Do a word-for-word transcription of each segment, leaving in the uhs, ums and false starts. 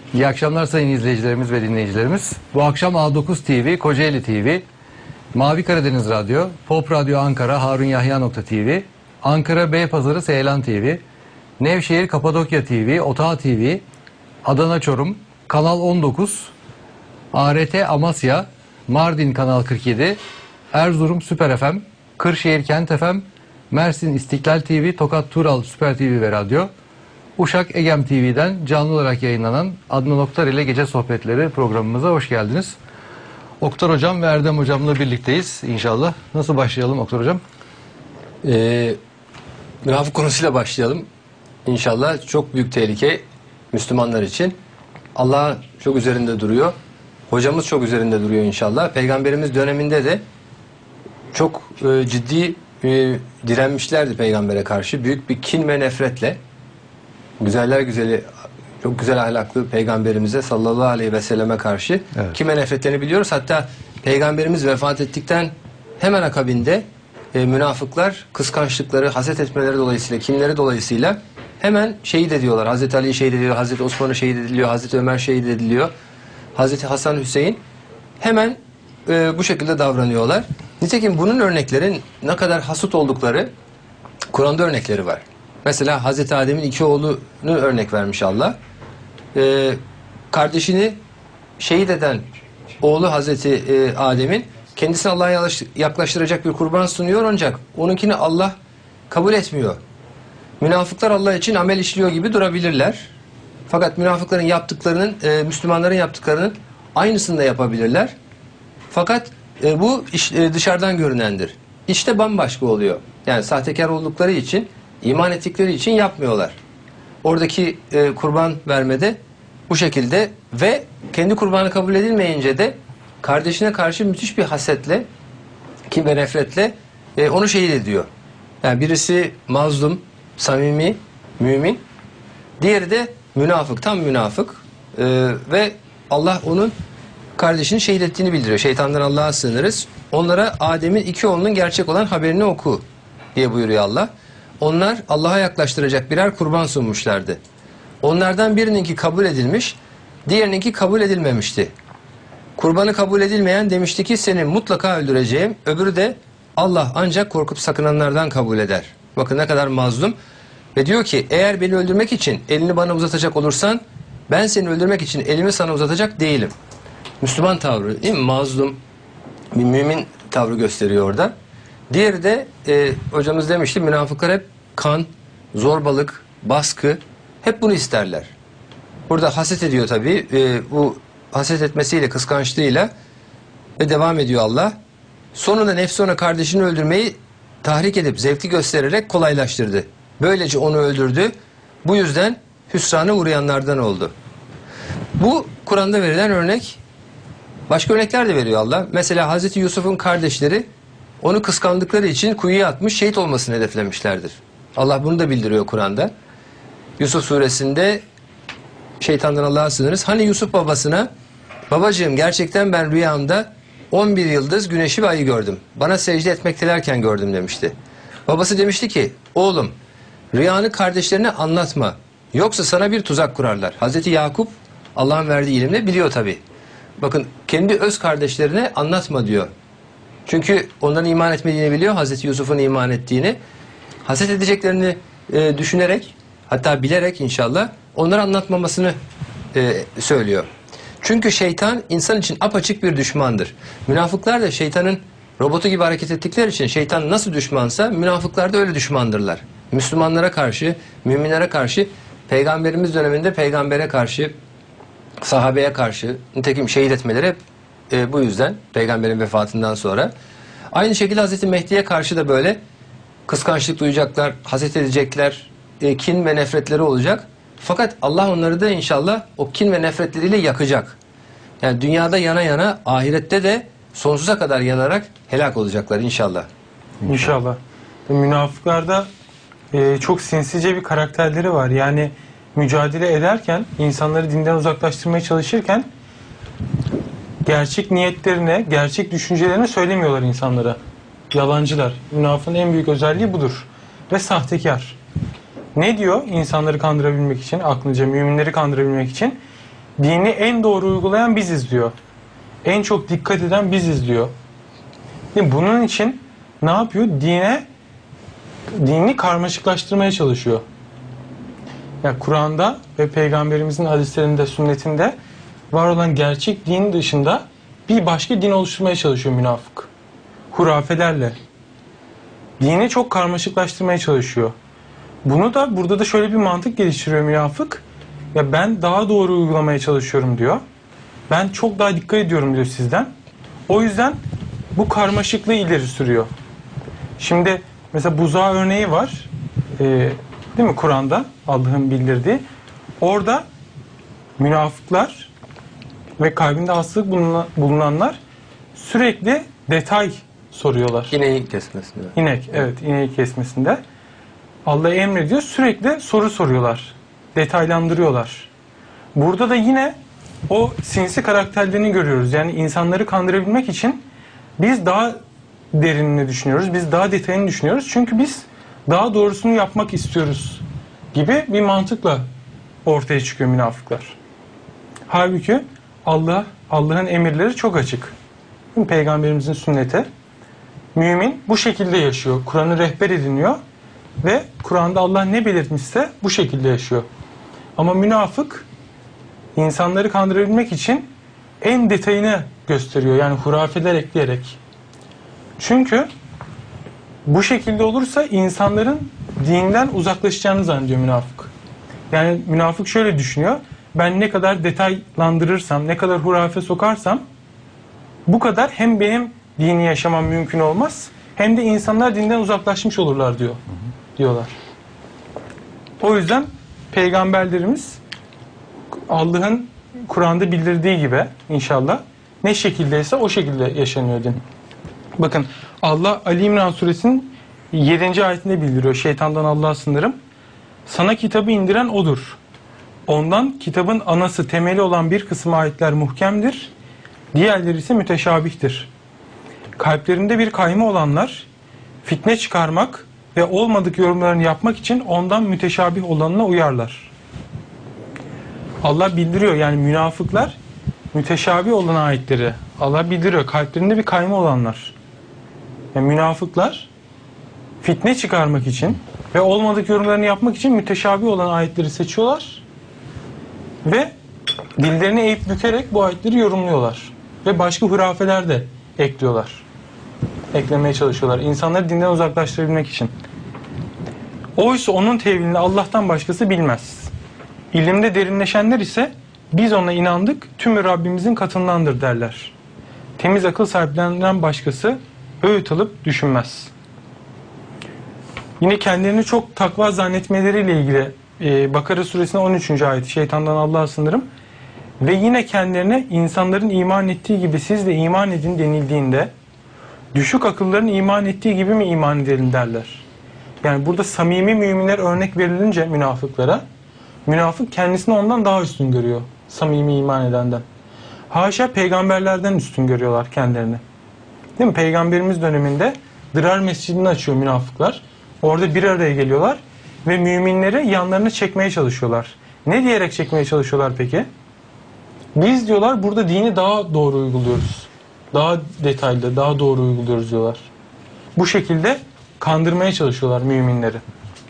İyi akşamlar sayın izleyicilerimiz ve dinleyicilerimiz. Bu akşam A dokuz T V, Kocaeli T V, Mavi Karadeniz Radyo, Pop Radyo Ankara, Harun Yahya nokta T V, Ankara Beypazarı Seylan T V, Nevşehir Kapadokya T V, Otağı T V, Adana Çorum, Kanal on dokuz, A R T Amasya, Mardin Kanal kırk yedi, Erzurum Süper F M, Kırşehir Kent F M, Mersin İstiklal T V, Tokat Tural Süper T V ve Radyo, Uşak Egem T V'den canlı olarak yayınlanan Adnan Oktar ile Gece Sohbetleri programımıza hoş geldiniz. Oktar Hocam ve Erdem Hocam'la birlikteyiz inşallah. Nasıl başlayalım Oktar Hocam? Ee, münafık konusuyla başlayalım. İnşallah çok büyük tehlike Müslümanlar için. Allah çok üzerinde duruyor. Hocamız çok üzerinde duruyor inşallah. Peygamberimiz döneminde de çok e, ciddi e, direnmişlerdi peygambere karşı. Büyük bir kin ve nefretle. Güzeller güzeli, çok güzel ahlaklı peygamberimize sallallahu aleyhi ve selleme karşı evet. kime nefretlerini biliyoruz. Hatta peygamberimiz vefat ettikten hemen akabinde e, münafıklar kıskançlıkları, haset etmeleri dolayısıyla, kinleri dolayısıyla hemen şehit ediyorlar. Hazreti Ali şehit ediliyor, Hazreti Osman'ı şehit ediliyor, Hazreti Ömer şehit ediliyor, Hazreti Hasan Hüseyin hemen e, bu şekilde davranıyorlar. Nitekim bunun örneklerin ne kadar hasut oldukları Kur'an'da örnekleri var. Mesela Hazreti Adem'in iki oğlunu örnek vermiş Allah. Ee, kardeşini şehit eden oğlu Hazreti e, Adem'in kendisini Allah'a yaklaştıracak bir kurban sunuyor ancak onunkini Allah kabul etmiyor. Münafıklar Allah için amel işliyor gibi durabilirler. Fakat münafıkların yaptıklarının, e, Müslümanların yaptıklarının aynısını da yapabilirler. Fakat e, bu iş, e, dışarıdan görünendir. İşte bambaşka oluyor. Yani sahtekar oldukları için, İman ettikleri için yapmıyorlar. Oradaki e, kurban vermede bu şekilde ve kendi kurbanı kabul edilmeyince de kardeşine karşı müthiş bir hasetle, kin ve nefretle e, onu şehit ediyor. Yani birisi mazlum, samimi, mümin, diğeri de münafık, tam münafık e, ve Allah onun kardeşini şehit ettiğini bildiriyor. Şeytandan Allah'a sığınırız. Onlara Adem'in iki oğlunun gerçek olan haberini oku diye buyuruyor Allah. Onlar Allah'a yaklaştıracak birer kurban sunmuşlardı. Onlardan birininki kabul edilmiş, diğerininki kabul edilmemişti. Kurbanı kabul edilmeyen demişti ki seni mutlaka öldüreceğim. Öbürü de Allah ancak korkup sakınanlardan kabul eder. Bakın ne kadar mazlum. Ve diyor ki eğer beni öldürmek için elini bana uzatacak olursan ben seni öldürmek için elimi sana uzatacak değilim. Müslüman tavrı, değil mi? Mazlum bir mümin tavrı gösteriyor orada. Diğeri de e, hocamız demişti münafıklar hep kan, zorbalık, baskı hep bunu isterler. Burada haset ediyor tabii. E, bu haset etmesiyle, kıskançlığıyla ve devam ediyor Allah. Sonunda nefsi ona kardeşini öldürmeyi tahrik edip zevki göstererek kolaylaştırdı. Böylece onu öldürdü. Bu yüzden hüsrana uğrayanlardan oldu. Bu Kur'an'da verilen örnek. Başka örnekler de veriyor Allah. Mesela Hazreti Yusuf'un kardeşleri onu kıskandıkları için kuyuya atmış, şehit olmasını hedeflemişlerdir. Allah bunu da bildiriyor Kur'an'da. Yusuf suresinde şeytandan Allah'a sığınırız. Hani Yusuf babasına babacığım gerçekten ben rüyamda on bir yıldız güneşi ve ayı gördüm. Bana secde etmektelerken gördüm demişti. Babası demişti ki oğlum rüyanı kardeşlerine anlatma. Yoksa sana bir tuzak kurarlar. Hazreti Yakup Allah'ın verdiği ilimle biliyor tabii. Bakın kendi öz kardeşlerine anlatma diyor. Çünkü onların iman etmediğini biliyor. Hazreti Yusuf'un iman ettiğini. Haset edeceklerini e, düşünerek hatta bilerek inşallah onlara anlatmamasını e, söylüyor. Çünkü şeytan insan için apaçık bir düşmandır. Münafıklar da şeytanın robotu gibi hareket ettikleri için şeytan nasıl düşmansa münafıklar da öyle düşmandırlar. Müslümanlara karşı, müminlere karşı, peygamberimiz döneminde peygambere karşı, sahabeye karşı nitekim şehit etmeleri hep e, bu yüzden peygamberin vefatından sonra. Aynı şekilde Hazreti Mehdi'ye karşı da böyle kıskançlık duyacaklar, haset edecekler, e, kin ve nefretleri olacak. Fakat Allah onları da inşallah o kin ve nefretleriyle yakacak. Yani dünyada yana yana ahirette de sonsuza kadar yanarak helak olacaklar inşallah. İnşallah. Münafıklarda e, çok sinsice bir karakterleri var. Yani mücadele ederken, insanları dinden uzaklaştırmaya çalışırken gerçek niyetlerine, gerçek düşüncelerini söylemiyorlar insanlara. Yalancılar. Münafığın en büyük özelliği budur. Ve sahtekar. Ne diyor insanları kandırabilmek için, aklınca müminleri kandırabilmek için? dini en doğru uygulayan biziz diyor. En çok dikkat eden biziz diyor. Yani bunun için ne yapıyor? Dine dini karmaşıklaştırmaya çalışıyor. Yani Kur'an'da ve Peygamberimizin hadislerinde, sünnetinde var olan gerçek din dışında bir başka din oluşturmaya çalışıyor münafık. Hurafelerle. Dini çok karmaşıklaştırmaya çalışıyor. Bunu da burada da şöyle bir mantık geliştiriyor münafık. Ya ben daha doğru uygulamaya çalışıyorum diyor. Ben çok daha dikkat ediyorum diyor sizden. O yüzden bu karmaşıklığı ileri sürüyor. Şimdi mesela buzağı örneği var. Ee, değil mi Kur'an'da Allah'ın bildirdiği. Orada münafıklar ve kalbinde hastalık bulunanlar sürekli detay soruyorlar. İneği kesmesinde. İnek, evet, ineği kesmesinde. Allah emrediyor, sürekli soru soruyorlar. Detaylandırıyorlar. Burada da yine o sinsi karakterlerini görüyoruz. Yani insanları kandırabilmek için biz daha derinini düşünüyoruz. Biz daha detayını düşünüyoruz. Çünkü biz daha doğrusunu yapmak istiyoruz gibi bir mantıkla ortaya çıkıyor münafıklar. Halbuki Allah Allah'ın emirleri çok açık. Peygamberimizin sünneti. Mümin bu şekilde yaşıyor. Kur'an'ı rehber ediniyor ve Kur'an'da Allah ne belirtmişse bu şekilde yaşıyor. Ama münafık insanları kandırabilmek için en detayını gösteriyor. Yani hurafeler ekleyerek. Çünkü bu şekilde olursa insanların dinden uzaklaşacağını zannediyor münafık. Yani münafık şöyle düşünüyor. Ben ne kadar detaylandırırsam, ne kadar hurafe sokarsam bu kadar hem benim dini yaşamam mümkün olmaz hem de insanlar dinden uzaklaşmış olurlar diyor. Diyorlar. O yüzden peygamberlerimiz Allah'ın Kur'an'da bildirdiği gibi inşallah ne şekildeyse o şekilde yaşanıyor din. Bakın Allah Ali İmran suresinin yedinci ayetinde bildiriyor. Şeytandan Allah'a sığınırım. Sana kitabı indiren odur. Ondan kitabın anası, temeli olan bir kısım ayetler muhkemdir. Diğerleri ise müteşabihtir. Kalplerinde bir kayma olanlar fitne çıkarmak ve olmadık yorumlarını yapmak için ondan müteşabih olanına uyarlar. Allah bildiriyor, yani münafıklar müteşabih olan ayetleri Allah bildiriyor. Kalplerinde bir kayma olanlar. Yani münafıklar fitne çıkarmak için ve olmadık yorumlarını yapmak için müteşabih olan ayetleri seçiyorlar ve dillerini eğip bükerek bu ayetleri yorumluyorlar. Ve başka hurafeler de ekliyorlar. Eklemeye çalışıyorlar. İnsanları dinden uzaklaştırabilmek için. Oysa onun tevilini Allah'tan başkası bilmez. İlimde derinleşenler ise biz ona inandık, tümü Rabbimizin katındandır derler. Temiz akıl sahiplerinden başkası öğüt alıp düşünmez. Yine kendilerini çok takva zannetmeleriyle ilgili e, Bakara suresinin on üçüncü ayeti şeytandan Allah'a sığınırım. Ve yine kendilerine insanların iman ettiği gibi siz de iman edin denildiğinde düşük akılların iman ettiği gibi mi iman edelim derler. Yani burada samimi müminler örnek verilince münafıklara, münafık kendisini ondan daha üstün görüyor. Samimi iman edenden. Haşa peygamberlerden üstün görüyorlar kendilerini. Değil mi? Peygamberimiz döneminde Dırar Mescidini açıyor münafıklar. Orada bir araya geliyorlar ve müminleri yanlarına çekmeye çalışıyorlar. Ne diyerek çekmeye çalışıyorlar peki? Biz diyorlar burada dini daha doğru uyguluyoruz. Daha detaylı, daha doğru uyguluyoruz diyorlar. Bu şekilde kandırmaya çalışıyorlar müminleri.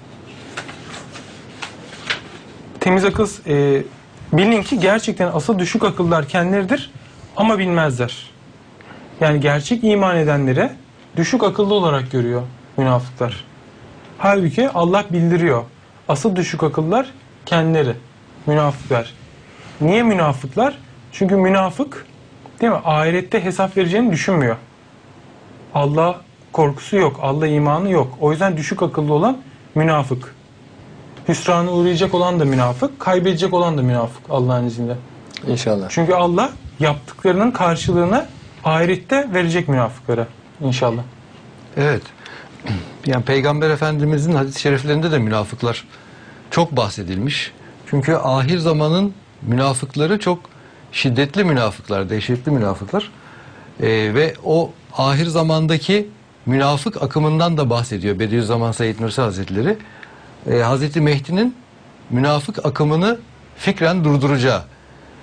Temiz akıl, e, bilin ki gerçekten asıl düşük akıllar kendileridir ama bilmezler. Yani gerçek iman edenleri düşük akıllı olarak görüyor münafıklar. Halbuki Allah bildiriyor. Asıl düşük akıllar kendileri, münafıklar. Niye münafıklar? Çünkü münafık, değil mi, ahirette hesap vereceğini düşünmüyor. Allah korkusu yok, Allah imanı yok. O yüzden düşük akıllı olan münafık. Hüsrana uğrayacak olan da münafık, kaybedecek olan da münafık Allah'ın izniyle. İnşallah. Çünkü Allah yaptıklarının karşılığını ahirette verecek münafıklara inşallah. Evet. Yani Peygamber Efendimizin hadis-i şeriflerinde de münafıklar çok bahsedilmiş. Çünkü ahir zamanın münafıkları çok şiddetli münafıklar, dehşetli münafıklar. Ee, ve o ahir zamandaki münafık akımından da bahsediyor Bediüzzaman Said Nursi Hazretleri. Ee, Hazreti Mehdi'nin münafık akımını fikren durduracağı.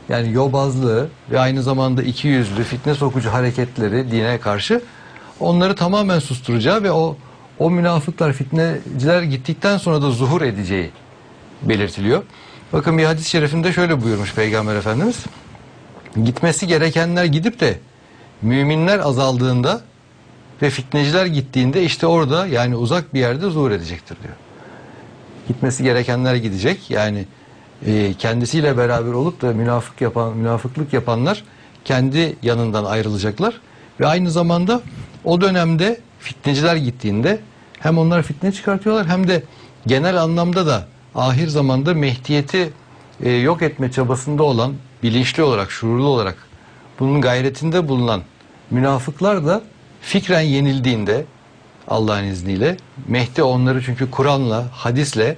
yani yobazlığı ve aynı zamanda ikiyüzlü, fitne sokucu hareketleri dine karşı onları tamamen susturacağı ve o o münafıklar, fitneciler gittikten sonra da zuhur edeceği belirtiliyor. Bakın bir hadis-i şerifinde şöyle buyurmuş Peygamber Efendimiz. Gitmesi gerekenler gidip de müminler azaldığında ve fitneciler gittiğinde işte orada, yani uzak bir yerde zuhur edecektir diyor. Gitmesi gerekenler gidecek. Yani e, kendisiyle beraber olup da münafık yapan, münafıklık yapanlar kendi yanından ayrılacaklar ve aynı zamanda o dönemde fitneciler gittiğinde hem onlar fitne çıkartıyorlar hem de genel anlamda da ahir zamanda Mehdiyeti e, yok etme çabasında olan, bilinçli olarak, şuurlu olarak bunun gayretinde bulunan münafıklar da fikren yenildiğinde Allah'ın izniyle Mehdi onları, çünkü Kur'an'la, hadisle,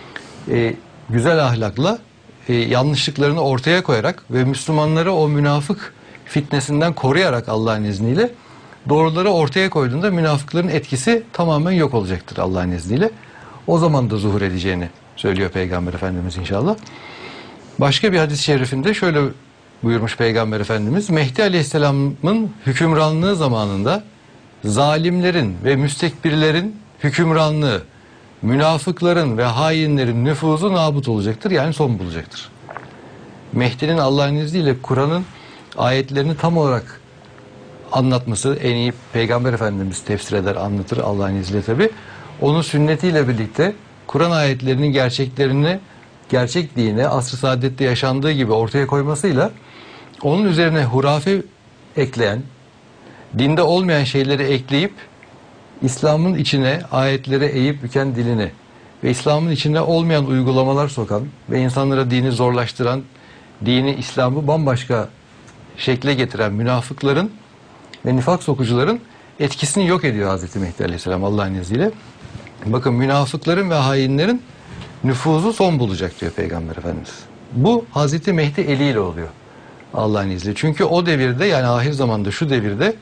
e, güzel ahlakla e, yanlışlıklarını ortaya koyarak ve Müslümanları o münafık fitnesinden koruyarak Allah'ın izniyle doğruları ortaya koyduğunda münafıkların etkisi tamamen yok olacaktır Allah'ın izniyle. O zaman da zuhur edeceğini söylüyor Peygamber Efendimiz inşallah. Başka bir hadis-i şerifinde şöyle buyurmuş Peygamber Efendimiz. Mehdi Aleyhisselam'ın hükümranlığı zamanında zalimlerin ve müstekbirlerin hükümranlığı, münafıkların ve hainlerin nüfuzu nabut olacaktır. Yani son bulacaktır. Mehdi'nin Allah'ın izniyle Kur'an'ın ayetlerini tam olarak anlatması, en iyi Peygamber Efendimiz tefsir eder, anlatır Allah'ın izniyle tabi. Onun sünnetiyle birlikte Kur'an ayetlerinin gerçeklerini, gerçek dine, asr-ı saadette yaşandığı gibi ortaya koymasıyla onun üzerine hurafe ekleyen, dinde olmayan şeyleri ekleyip İslam'ın içine ayetlere eğip büken dilini ve İslam'ın içine olmayan uygulamalar sokan ve insanlara dini zorlaştıran, dini, İslam'ı bambaşka şekle getiren münafıkların ve nifak sokucuların etkisini yok ediyor Hazreti Mehdi Aleyhisselam Allah'ın izniyle. Bakın, münafıkların ve hainlerin nüfuzu son bulacak diyor Peygamber Efendimiz. Bu Hazreti Mehdi eliyle oluyor Allah'ın izniyle. Çünkü o devirde, yani ahir zamanda şu devirde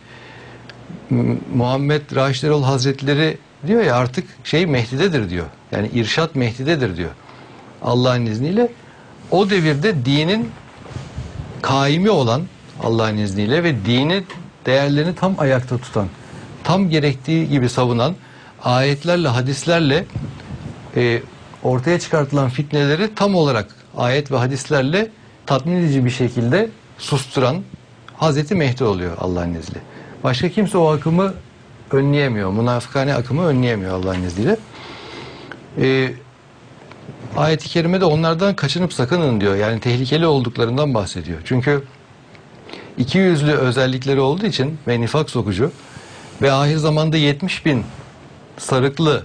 Muhammed Raşid Erol Hazretleri diyor ya, artık şey Mehdi'dedir diyor. Yani irşat Mehdi'dedir diyor. Allah'ın izniyle o devirde dinin kaimi olan Allah'ın izniyle ve dini, değerlerini tam ayakta tutan, tam gerektiği gibi savunan, ayetlerle, hadislerle e, ortaya çıkartılan fitneleri tam olarak ayet ve hadislerle tatmin edici bir şekilde susturan Hazreti Mehdi oluyor Allah'ın izniyle. Başka kimse o akımı önleyemiyor. Münafıkane akımı önleyemiyor Allah'ın izniyle. Ee, ayet-i kerimede onlardan kaçınıp sakının diyor. Yani tehlikeli olduklarından bahsediyor. Çünkü iki yüzlü özellikleri olduğu için ve nifak sokucu ve ahir zamanda yetmiş bin sarıklının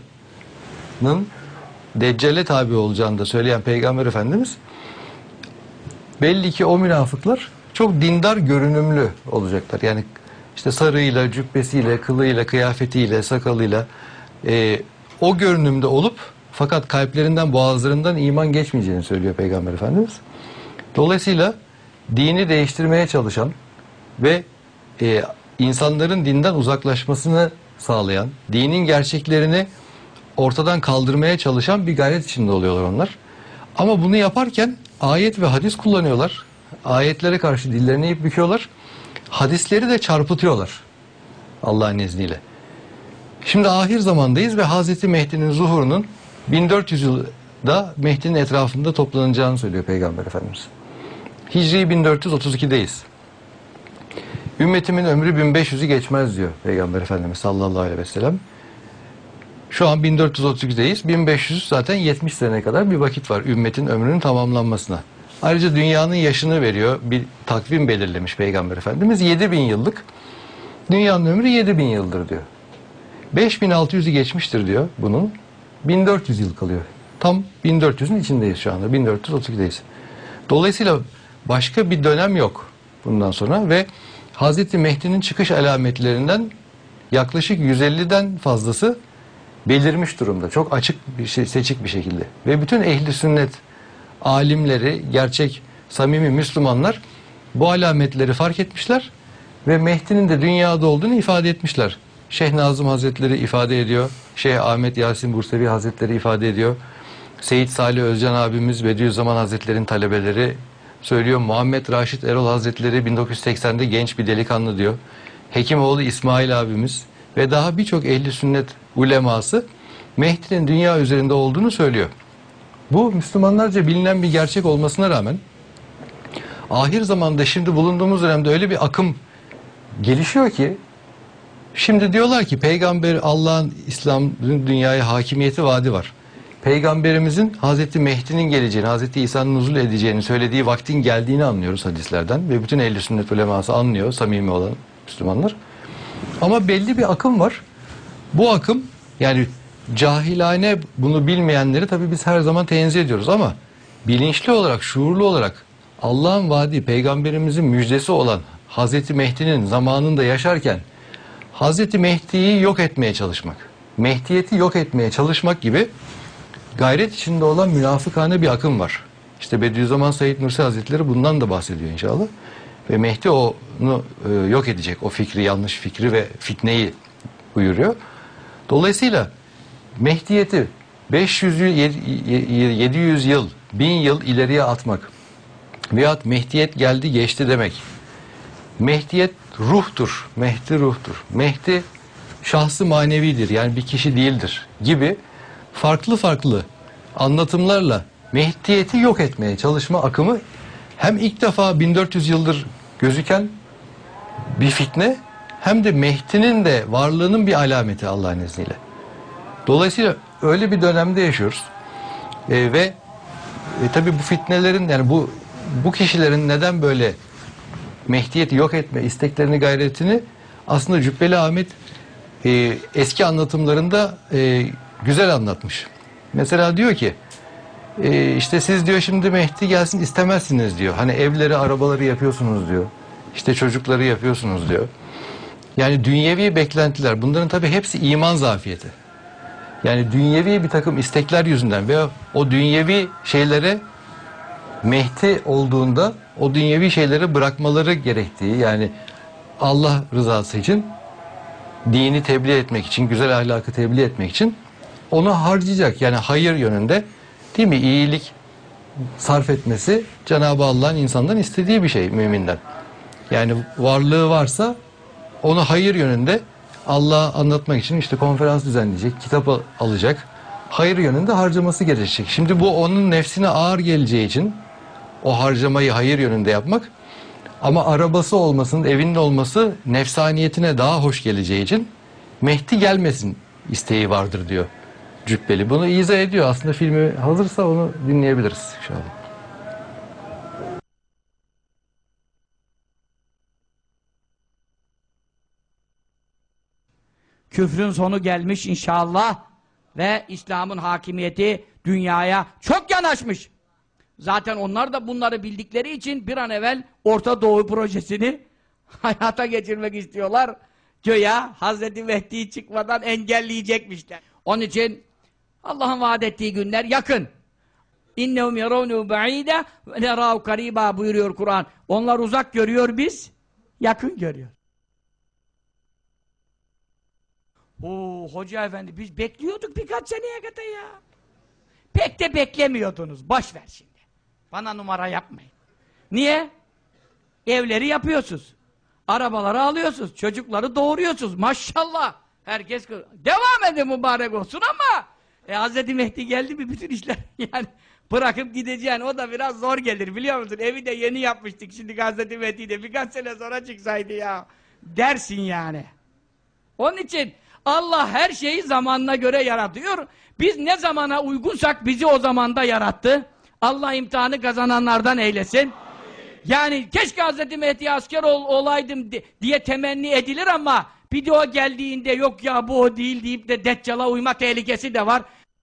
Deccal'e tabi olacağını da söyleyen Peygamber Efendimiz, belli ki o münafıklar çok dindar görünümlü olacaklar. Yani İşte sarığıyla, cübbesiyle, kılığıyla, kıyafetiyle, sakalıyla e, o görünümde olup fakat kalplerinden, boğazlarından iman geçmeyeceğini söylüyor Peygamber Efendimiz. Dolayısıyla dini değiştirmeye çalışan ve e, insanların dinden uzaklaşmasını sağlayan, dinin gerçeklerini ortadan kaldırmaya çalışan bir gayret içinde oluyorlar onlar. Ama bunu yaparken ayet ve hadis kullanıyorlar. Ayetlere karşı dillerini eğip büküyorlar. Hadisleri de çarpıtıyorlar Allah'ın izniyle. Şimdi ahir zamandayız ve Hazreti Mehdi'nin zuhurunun bin dört yüz yılda Mehdi'nin etrafında toplanacağını söylüyor Peygamber Efendimiz. Hicri bin dört yüz otuz iki'deyiz. Ümmetimin ömrü bin beş yüz'ü geçmez diyor Peygamber Efendimiz sallallahu aleyhi ve sellem. Şu an bin dört yüz otuz iki'deyiz. bin beş yüz zaten yetmiş sene kadar bir vakit var ümmetin ömrünün tamamlanmasına. Ayrıca dünyanın yaşını veriyor. Bir takvim belirlemiş Peygamber Efendimiz. yedi bin yıllık. Dünyanın ömrü yedi bin yıldır diyor. beş bin altı yüz'ü geçmiştir diyor bunun. bin dört yüz yıl kalıyor. Tam bin dört yüz'ün içindeyiz şu anda. bin dört yüz otuz iki'deyiz. Dolayısıyla başka bir dönem yok bundan sonra ve Hazreti Mehdi'nin çıkış alametlerinden yaklaşık yüz elli'den fazlası belirmiş durumda. Çok açık bir şey, seçik bir şekilde. Ve bütün ehli sünnet alimleri, gerçek samimi Müslümanlar bu alametleri fark etmişler ve Mehdi'nin de dünyada olduğunu ifade etmişler. Şeyh Nazım Hazretleri ifade ediyor. Şeyh Ahmet Yasin Bursevi Hazretleri ifade ediyor. Seyyid Salih Özcan abimiz, Bediüzzaman Hazretleri'nin talebeleri, söylüyor. Muhammed Raşit Erol Hazretleri bin dokuz yüz seksende genç bir delikanlı diyor. Hekimoğlu İsmail abimiz ve daha birçok ehli sünnet uleması Mehdi'nin dünya üzerinde olduğunu söylüyor. Bu Müslümanlarca bilinen bir gerçek olmasına rağmen ahir zamanda şimdi bulunduğumuz dönemde öyle bir akım gelişiyor ki şimdi diyorlar ki peygamber Allah'ın İslam'ın dünyaya hakimiyeti vaadi var. Peygamberimizin Hazreti Mehdi'nin geleceğini, Hazreti İsa'nın nuzul edeceğini söylediği vaktin geldiğini anlıyoruz hadislerden ve bütün ehl-i sünnet uleması anlıyor, samimi olan Müslümanlar. Ama belli bir akım var. Bu akım yani cahilane bunu bilmeyenleri tabii biz her zaman tenzih ediyoruz ama bilinçli olarak, şuurlu olarak Allah'ın vaadi, peygamberimizin müjdesi olan Hazreti Mehdi'nin zamanında yaşarken Hazreti Mehdi'yi yok etmeye çalışmak, Mehdiyeti yok etmeye çalışmak gibi gayret içinde olan münafıkane bir akım var. İşte Bediüzzaman Said Nursi Hazretleri bundan da bahsediyor inşallah. Ve Mehdi onu e, yok edecek, o fikri, yanlış fikri ve fitneyi buyuruyor. Dolayısıyla Mehdiyeti beş yüz yıl, yedi yüz yıl, bin yıl ileriye atmak veyahut Mehdiyet geldi geçti demek. Mehdiyet ruhtur, Mehdi ruhtur. Mehdi şahsı manevidir, yani bir kişi değildir gibi farklı farklı anlatımlarla Mehdiyeti yok etmeye çalışma akımı hem ilk defa bin dört yüz yıldır gözüken bir fitne hem de Mehdi'nin de varlığının bir alameti Allah'ın izniyle. Dolayısıyla öyle bir dönemde yaşıyoruz. E, ve e, tabii bu fitnelerin yani bu bu kişilerin neden böyle Mehdiyeti yok etme isteklerini, gayretini aslında Cübbeli Ahmet e, eski anlatımlarında e, güzel anlatmış. Mesela diyor ki e, işte siz diyor şimdi Mehdi gelsin istemezsiniz diyor. Hani evleri, arabaları yapıyorsunuz diyor. İşte çocukları yapıyorsunuz diyor. Yani dünyevi beklentiler, bunların tabii hepsi iman zafiyeti. Yani dünyevi bir takım istekler yüzünden veya o dünyevi şeylere Mehdi olduğunda o dünyevi şeyleri bırakmaları gerektiği, yani Allah rızası için, dini tebliğ etmek için, güzel ahlakı tebliğ etmek için onu harcayacak. Yani hayır yönünde, değil mi? İyilik sarf etmesi Cenab-ı Allah'ın insandan istediği bir şey müminden. Yani varlığı varsa onu hayır yönünde Allah'a anlatmak için işte konferans düzenleyecek, kitap alacak, hayır yönünde harcaması gerekecek. Şimdi bu onun nefsine ağır geleceği için o harcamayı hayır yönünde yapmak, ama arabası olmasının, evinin olması nefsaniyetine daha hoş geleceği için Mehdi gelmesin isteği vardır diyor Cübbeli. Bunu izah ediyor. Aslında filmi hazırsa onu dinleyebiliriz inşallah. Küfrün sonu gelmiş inşallah ve İslam'ın hakimiyeti dünyaya çok yanaşmış. Zaten onlar da bunları bildikleri için bir an evvel Orta Doğu projesini hayata geçirmek istiyorlar. Göya Hazreti Mehdi çıkmadan engelleyecekmişler. Onun için Allah'ın vaat ettiği günler yakın. İnnehum yaravnu ba'ide ve nerâhu karîbâ buyuruyor Kur'an. Onlar uzak görüyor, biz yakın görüyor. Oo, hoca efendi biz bekliyorduk birkaç seneye kadar ya. Pek de beklemiyordunuz. Boş ver şimdi. Bana numara yapmayın. Niye? Evleri yapıyorsunuz. Arabaları alıyorsunuz. Çocukları doğuruyorsunuz. Maşallah. Herkes devam edin, mübarek olsun ama e, Hazreti Mehdi geldi mi bütün işler yani bırakıp gideceğin o da biraz zor gelir, biliyor musun? Evi de yeni yapmıştık. Şimdi Hazreti Mehdi de birkaç sene sonra çıksaydı ya dersin yani. Onun için Allah her şeyi zamanına göre yaratıyor. Biz ne zamana uygunsak bizi o zamanda yarattı. Allah imtihanı kazananlardan eylesin. Yani keşke Hazreti Mehdi'ye asker ol, olaydım diye temenni edilir ama bir de o geldiğinde yok ya bu o değil deyip de Deccal'a uyma tehlikesi de var.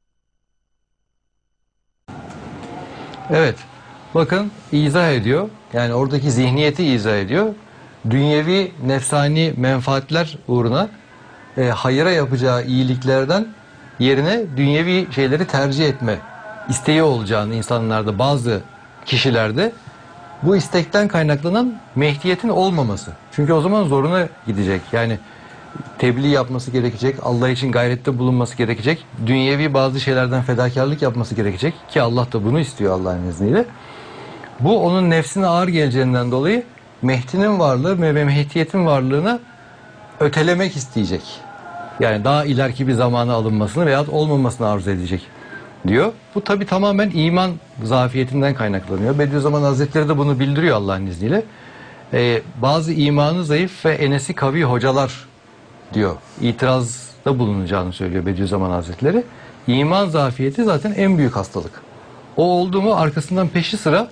Evet. Bakın izah ediyor. Yani oradaki zihniyeti izah ediyor. Dünyevi nefsani menfaatler uğruna e, hayıra yapacağı iyiliklerden yerine dünyevi şeyleri tercih etme isteği olacağını insanlarda, bazı kişilerde bu istekten kaynaklanan Mehdiyetin olmaması. Çünkü o zaman zoruna gidecek. Yani tebliğ yapması gerekecek, Allah için gayrette bulunması gerekecek, dünyevi bazı şeylerden fedakarlık yapması gerekecek ki Allah da bunu istiyor Allah'ın izniyle. Bu onun nefsine ağır geleceğinden dolayı Mehdi'nin varlığı ve Mehdiyetin varlığını ötelemek isteyecek. Yani daha ileriki bir zamana alınmasını veya olmamasını arzu edecek diyor. Bu tabi tamamen iman zafiyetinden kaynaklanıyor. Bediüzzaman Hazretleri de bunu bildiriyor Allah'ın izniyle. Ee, bazı imanı zayıf ve enesi kavi hocalar diyor. İtirazda bulunacağını söylüyor Bediüzzaman Hazretleri. İman zafiyeti zaten en büyük hastalık. O oldu mu arkasından peşi sıra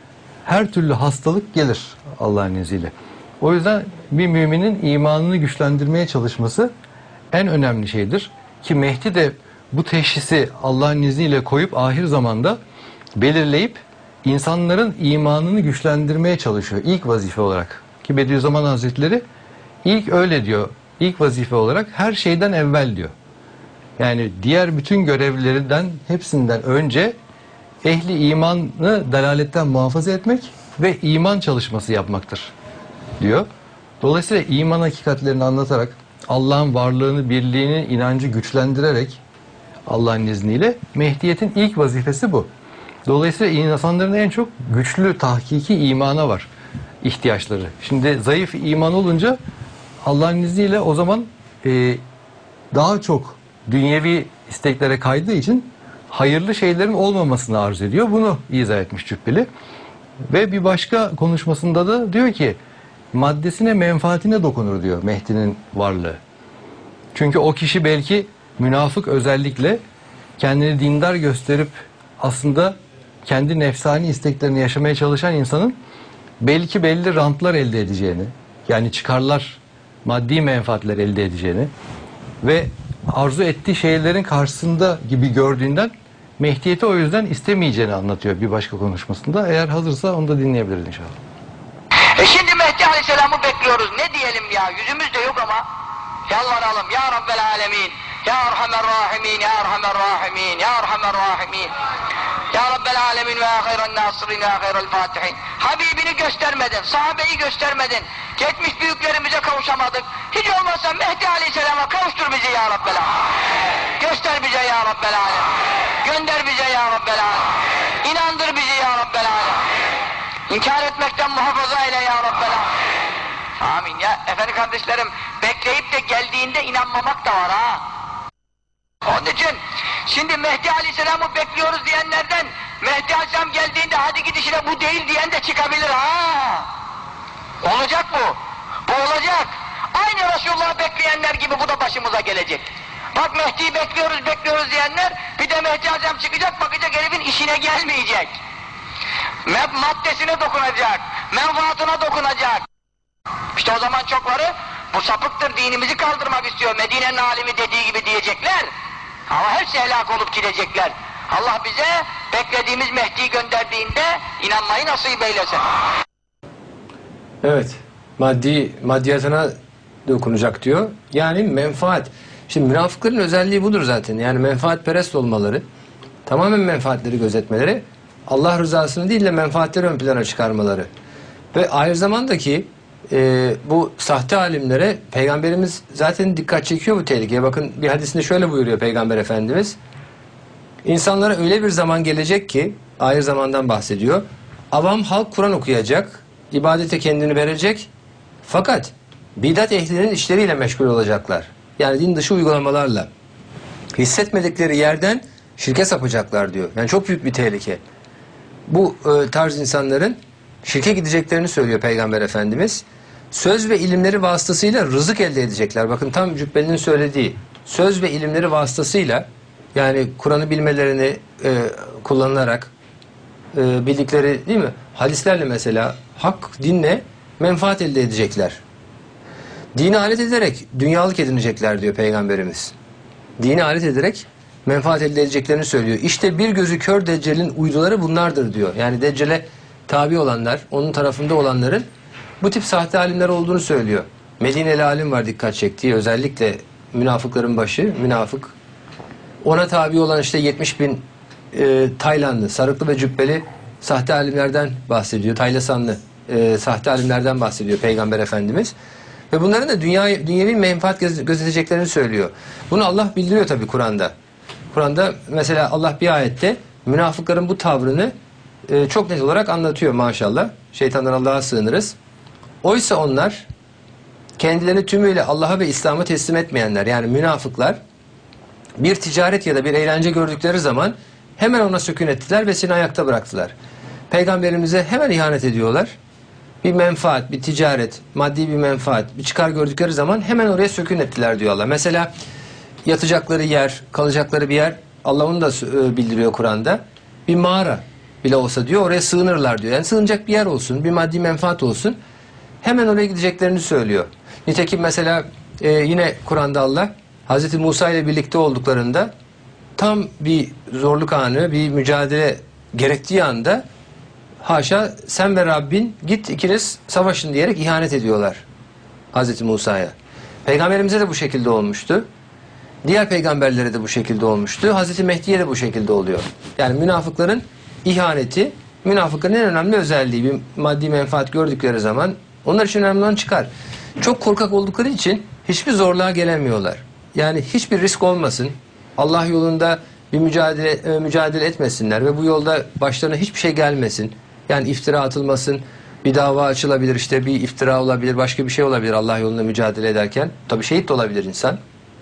her türlü hastalık gelir Allah'ın izniyle. O yüzden bir müminin imanını güçlendirmeye çalışması en önemli şeydir. Ki Mehdi de bu teşhisi Allah'ın izniyle koyup ahir zamanda belirleyip insanların imanını güçlendirmeye çalışıyor ilk vazife olarak. Ki Bediüzzaman Hazretleri ilk öyle diyor. İlk vazife olarak her şeyden evvel diyor. Yani diğer bütün görevlerinden hepsinden önce ehli imanı delaletten muhafaza etmek ve iman çalışması yapmaktır diyor. Dolayısıyla iman hakikatlerini anlatarak Allah'ın varlığını, birliğini, inancı güçlendirerek Allah'ın izniyle Mehdiyet'in ilk vazifesi bu. Dolayısıyla insanların en çok güçlü tahkiki imana var ihtiyaçları. Şimdi zayıf iman olunca Allah'ın izniyle o zaman e, daha çok dünyevi isteklere kaydığı için hayırlı şeylerin olmamasını arz ediyor. Bunu izah etmiş Cübbeli. Ve bir başka konuşmasında da diyor ki maddesine menfaatine dokunur diyor Mehdi'nin varlığı. Çünkü o kişi belki münafık özellikle kendini dindar gösterip aslında kendi nefsani isteklerini yaşamaya çalışan insanın belki belli rantlar elde edeceğini, yani çıkarlar, maddi menfaatler elde edeceğini ve arzu ettiği şeylerin karşısında gibi gördüğünden Mehdiyeti o yüzden istemeyeceğini anlatıyor bir başka konuşmasında. Eğer hazırsa onu da dinleyebiliriz inşallah. E şimdi Mehdi Aleyhisselam'ı bekliyoruz. Ne diyelim ya? Yüzümüz de yok ama yalvaralım. Ya Rabbel Alemin. Ya Erhamer Rahimin. Ya Erhamer Rahimin. Ya Erhamer Rahimin. Ya Rabbel Alemin ve ya hayran nasirin ve ya hayral fatihin. Habibini göstermedin. Sahabeyi göstermedin. Geçmiş büyüklerimize kavuşamadık. Hiç olmazsa Mehdi Aleyhisselam'a kavuştur bizi ya Rabbel Alemin. Göster bize ya Rabbel Alemin. Gönder bize ya Rabbel Alemin. İnandır bizi ya Rabbel Alemin. İnkar etmekten muhafaza eyle ya Rabbel Alemin. Amin ya. Efendim kardeşlerim, bekleyip de geldiğinde inanmamak da var ha. Onun için şimdi Mehdi Aleyhisselam'ı bekliyoruz diyenlerden Mehdi Aleyhisselam geldiğinde hadi gidişine bu değil diyen de çıkabilir ha. Olacak bu. Bu olacak. Aynı Resulullah'ı bekleyenler gibi bu da başımıza gelecek. Bak Mehdi'yi bekliyoruz bekliyoruz diyenler bir de Mehdi Aleyhisselam çıkacak, bakacak herifin işine gelmeyecek. Maddesine dokunacak, menfaatına dokunacak. İşte o zaman çokları bu sapıktır, dinimizi kaldırmak istiyor, Medine'nin alimi dediği gibi diyecekler. Ama hepsi helak olup gidecekler. Allah bize beklediğimiz Mehdi'yi gönderdiğinde inanmayı nasip eylesin. Evet, maddi maddiyatına dokunacak diyor. Yani menfaat. Şimdi münafıkların özelliği budur zaten. Yani menfaatperest olmaları, tamamen menfaatleri gözetmeleri, Allah rızasını değil de menfaatleri ön plana çıkarmaları. Ve aynı zamandaki e, bu sahte alimlere Peygamberimiz zaten dikkat çekiyor bu tehlikeye. Bakın bir hadisinde şöyle buyuruyor Peygamber Efendimiz. İnsanlara öyle bir zaman gelecek ki, ahir zamandan bahsediyor. Avam halk Kur'an okuyacak, ibadete kendini verecek. Fakat bidat ehlinin işleriyle meşgul olacaklar. Yani din dışı uygulamalarla. Hissetmedikleri yerden şirke sapacaklar diyor. Yani çok büyük bir tehlike. Bu e, tarz insanların şirke gideceklerini söylüyor Peygamber Efendimiz. Söz ve ilimleri vasıtasıyla rızık elde edecekler. Bakın tam Cübbeli'nin söylediği. Söz ve ilimleri vasıtasıyla, yani Kur'an'ı bilmelerini e, kullanılarak e, bildikleri değil mi? Hadislerle mesela hak dinle menfaat elde edecekler. Dini alet ederek dünyalık edinecekler diyor Peygamberimiz. Dini alet ederek menfaat elde edeceklerini söylüyor. İşte bir gözü kör Deccal'in uyduları bunlardır diyor. Yani Deccal'e tabi olanlar, onun tarafında olanların bu tip sahte alimler olduğunu söylüyor. Medineli alim var dikkat çektiği, özellikle münafıkların başı, münafık. Ona tabi olan işte yetmiş bin e, Taylandlı, sarıklı ve cübbeli sahte alimlerden bahsediyor. Taylasanlı e, sahte alimlerden bahsediyor Peygamber Efendimiz. Ve bunların da dünya, dünyevi menfaat gözeteceklerini söylüyor. Bunu Allah bildiriyor tabi Kur'an'da. Kur'an'da mesela Allah bir ayette münafıkların bu tavrını e, çok net olarak anlatıyor maşallah. Şeytandan Allah'a sığınırız. Oysa onlar kendilerini tümüyle Allah'a ve İslam'a teslim etmeyenler, yani münafıklar, bir ticaret ya da bir eğlence gördükleri zaman hemen ona sökün ettiler ve seni ayakta bıraktılar. Peygamberimize hemen ihanet ediyorlar. Bir menfaat, bir ticaret, maddi bir menfaat, bir çıkar gördükleri zaman hemen oraya sökün ettiler diyor Allah. Mesela yatacakları yer, kalacakları bir yer, Allah onu da bildiriyor Kur'an'da. Bir mağara bile olsa diyor, oraya sığınırlar diyor. Yani sığınacak bir yer olsun, bir maddi menfaat olsun. Hemen oraya gideceklerini söylüyor. Nitekim mesela e, yine Kur'an'da Allah Hazreti Musa ile birlikte olduklarında tam bir zorluk anı, bir mücadele gerektiği anda haşa sen ve Rabbin git ikiniz savaşın diyerek ihanet ediyorlar Hazreti Musa'ya. Peygamberimize de bu şekilde olmuştu. Diğer peygamberlere de bu şekilde olmuştu. Hazreti Mehdi'ye de bu şekilde oluyor. Yani münafıkların ihaneti, münafıkların en önemli özelliği. Bir maddi menfaat gördükleri zaman onlar için önemli olan çıkar. Çok korkak oldukları için hiçbir zorluğa gelemiyorlar. Yani hiçbir risk olmasın, Allah yolunda bir mücadele mücadele etmesinler ve bu yolda başlarına hiçbir şey gelmesin. Yani iftira atılmasın, bir dava açılabilir, işte bir iftira olabilir, başka bir şey olabilir Allah yolunda mücadele ederken. Tabii şehit de olabilir insan.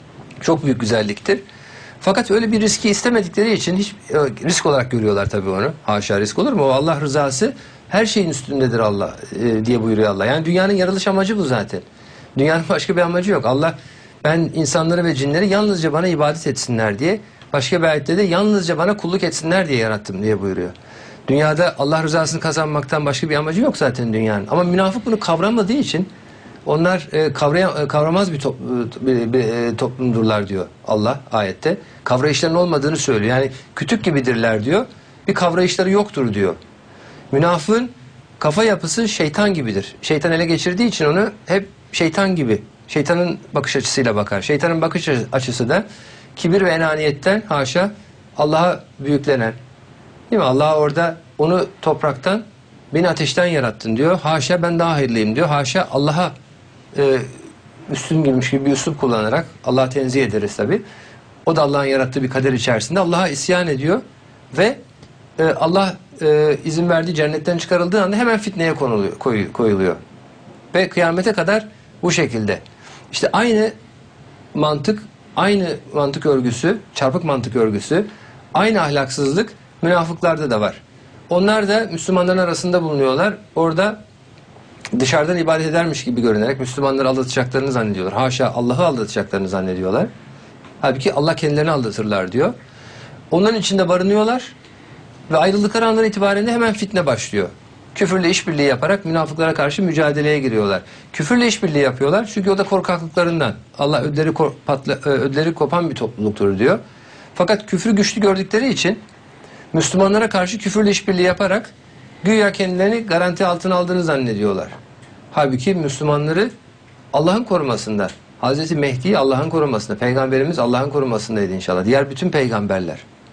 Çok büyük güzelliktir. Fakat öyle bir riski istemedikleri için hiç risk olarak görüyorlar tabii onu. Haşa, risk olur mu? O Allah rızası her şeyin üstündedir Allah e, diye buyuruyor Allah. Yani dünyanın yaratılış amacı bu zaten. Dünyanın başka bir amacı yok. Allah ben insanları ve cinleri yalnızca bana ibadet etsinler diye, başka bir ayette de yalnızca bana kulluk etsinler diye yarattım diye buyuruyor. Dünyada Allah rızasını kazanmaktan başka bir amacı yok zaten dünyanın. Ama münafık bunu kavramadığı için onlar e, kavraya, e, kavramaz bir, top, bir, bir e, toplumdurlar diyor Allah ayette. Kavrayışların olmadığını söylüyor. Yani kütük gibidirler diyor. Bir kavrayışları yoktur diyor. Münafığın kafa yapısı şeytan gibidir. Şeytan ele geçirdiği için onu hep şeytan gibi, şeytanın bakış açısıyla bakar. Şeytanın bakış açısı da kibir ve enaniyetten haşa Allah'a büyüklenen. Değil mi? Allah orada onu topraktan, beni ateşten yarattın diyor. Haşa ben daha hayırlıyım diyor. Haşa Allah'a e, üstün girmiş gibi bir üslup kullanarak, Allah'a tenzih ederiz tabi. O da Allah'ın yarattığı bir kader içerisinde Allah'a isyan ediyor ve e, Allah e, izin verdiği cennetten çıkarıldığı anda hemen fitneye konuluyor, koy, koyuluyor. Ve kıyamete kadar bu şekilde. İşte aynı mantık, aynı mantık örgüsü, çarpık mantık örgüsü, aynı ahlaksızlık münafıklarda da var. Onlar da Müslümanların arasında bulunuyorlar. Orada dışarıdan ibadet edermiş gibi görünerek Müslümanları aldatacaklarını zannediyorlar. Haşa Allah'ı aldatacaklarını zannediyorlar. Halbuki Allah kendilerini aldatırlar diyor. Onların içinde barınıyorlar ve ayrıldıkları andan itibaren de hemen fitne başlıyor. Küfürle işbirliği yaparak münafıklara karşı mücadeleye giriyorlar. Küfürle işbirliği yapıyorlar çünkü o da korkaklıklarından. Allah ödleri, patla, ödleri kopan bir topluluktur diyor. Fakat küfrü güçlü gördükleri için Müslümanlara karşı küfürle işbirliği yaparak güya kendilerini garanti altına aldığını zannediyorlar. Halbuki Müslümanları Allah'ın korumasında, Hazreti Mehdi Allah'ın korumasında, Peygamberimiz Allah'ın korumasındaydı inşallah. Diğer bütün peygamberler.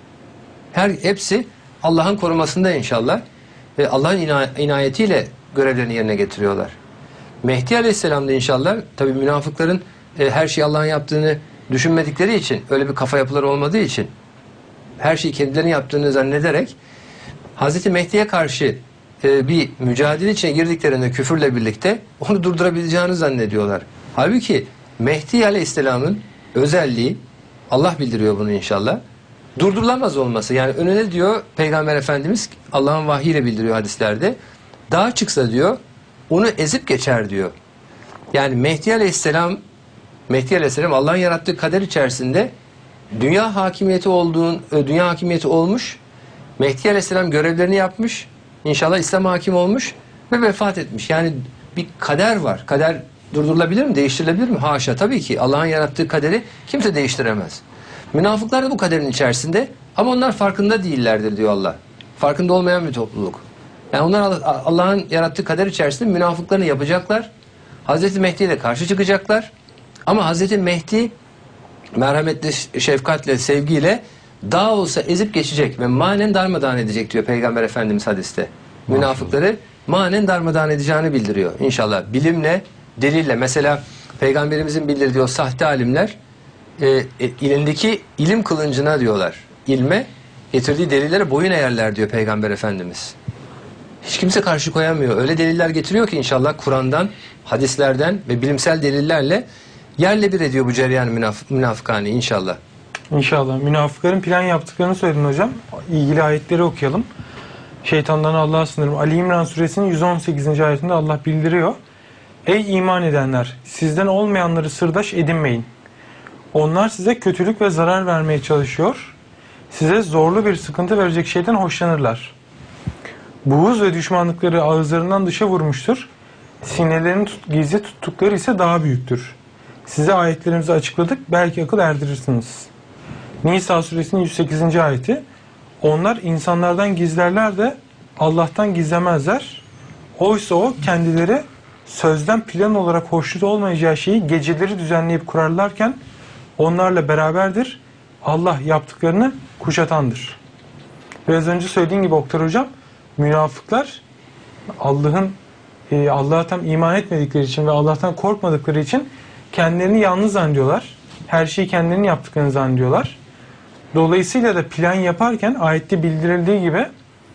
Her hepsi Allah'ın korumasında inşallah. Ve Allah'ın inayetiyle görevlerini yerine getiriyorlar. Mehdi Aleyhisselam da inşallah, tabi münafıkların e, her şeyi Allah'ın yaptığını düşünmedikleri için, öyle bir kafa yapıları olmadığı için, her şeyi kendilerinin yaptığını zannederek Hazreti Mehdi'ye karşı e, bir mücadele içine girdiklerinde küfürle birlikte onu durdurabileceğini zannediyorlar. Halbuki Mehdi Aleyhisselam'ın özelliği, Allah bildiriyor bunu inşallah, durdurulamaz olması. Yani önüne diyor Peygamber Efendimiz Allah'ın vahyiyle bildiriyor hadislerde. Dağa çıksa diyor onu ezip geçer diyor. Yani Mehdi Aleyhisselam Mehdi Aleyhisselam Allah'ın yarattığı kader içerisinde dünya hakimiyeti olduğun dünya hakimiyeti olmuş. Mehdi Aleyhisselam görevlerini yapmış. İnşallah İslam hakim olmuş ve vefat etmiş. Yani bir kader var. Kader durdurulabilir mi? Değiştirilebilir mi? Haşa, tabii ki Allah'ın yarattığı kaderi kimse değiştiremez. Münafıklar da bu kaderin içerisinde ama onlar farkında değillerdir diyor Allah. Farkında olmayan bir topluluk. Yani onlar Allah'ın yarattığı kader içerisinde münafıklarını yapacaklar. Hazreti Mehdi'ye de karşı çıkacaklar. Ama Hazreti Mehdi merhametle, şefkatle, sevgiyle dağ olsa ezip geçecek ve manen darmadağın edecek diyor Peygamber Efendimiz hadiste. Maşallah. Münafıkları manen darmadağın edeceğini bildiriyor inşallah. Bilimle, delille. Mesela Peygamberimizin bildirdiği o sahte alimler e, elindeki ilim kılıncına diyorlar. İlme getirdiği delillere boyun eğerler diyor Peygamber Efendimiz. Hiç kimse karşı koyamıyor. Öyle deliller getiriyor ki inşallah Kur'an'dan, hadislerden ve bilimsel delillerle yerle bir ediyor bu cereyan münaf münafıkane inşallah. İnşallah. Münafıkların plan yaptıklarını söyledin hocam. İlgili ayetleri okuyalım. Şeytandan Allah'a sınırım. Ali İmran suresinin yüz on sekizinci ayetinde Allah bildiriyor. Ey iman edenler! Sizden olmayanları sırdaş edinmeyin. Onlar size kötülük ve zarar vermeye çalışıyor. Size zorlu bir sıkıntı verecek şeyden hoşlanırlar. Buğuz ve düşmanlıkları ağızlarından dışa vurmuştur. Sinelerini tut, gizli tuttukları ise daha büyüktür. Size ayetlerimizi açıkladık, belki akıl erdirirsiniz. Nisa suresinin yüz sekizinci ayeti. Onlar insanlardan gizlerler de Allah'tan gizlemezler. Oysa o kendileri sözden plan olarak hoşnut olmayacağı şeyi geceleri düzenleyip kurarlarken onlarla beraberdir. Allah yaptıklarını kuşatandır. Biraz önce söylediğim gibi Oktar hocam, münafıklar Allah'ın e, Allah'a tam iman etmedikleri için ve Allah'tan korkmadıkları için kendilerini yalnız zannediyorlar. Her şeyi kendilerinin yaptıklarını zannediyorlar. Dolayısıyla da plan yaparken ayette bildirildiği gibi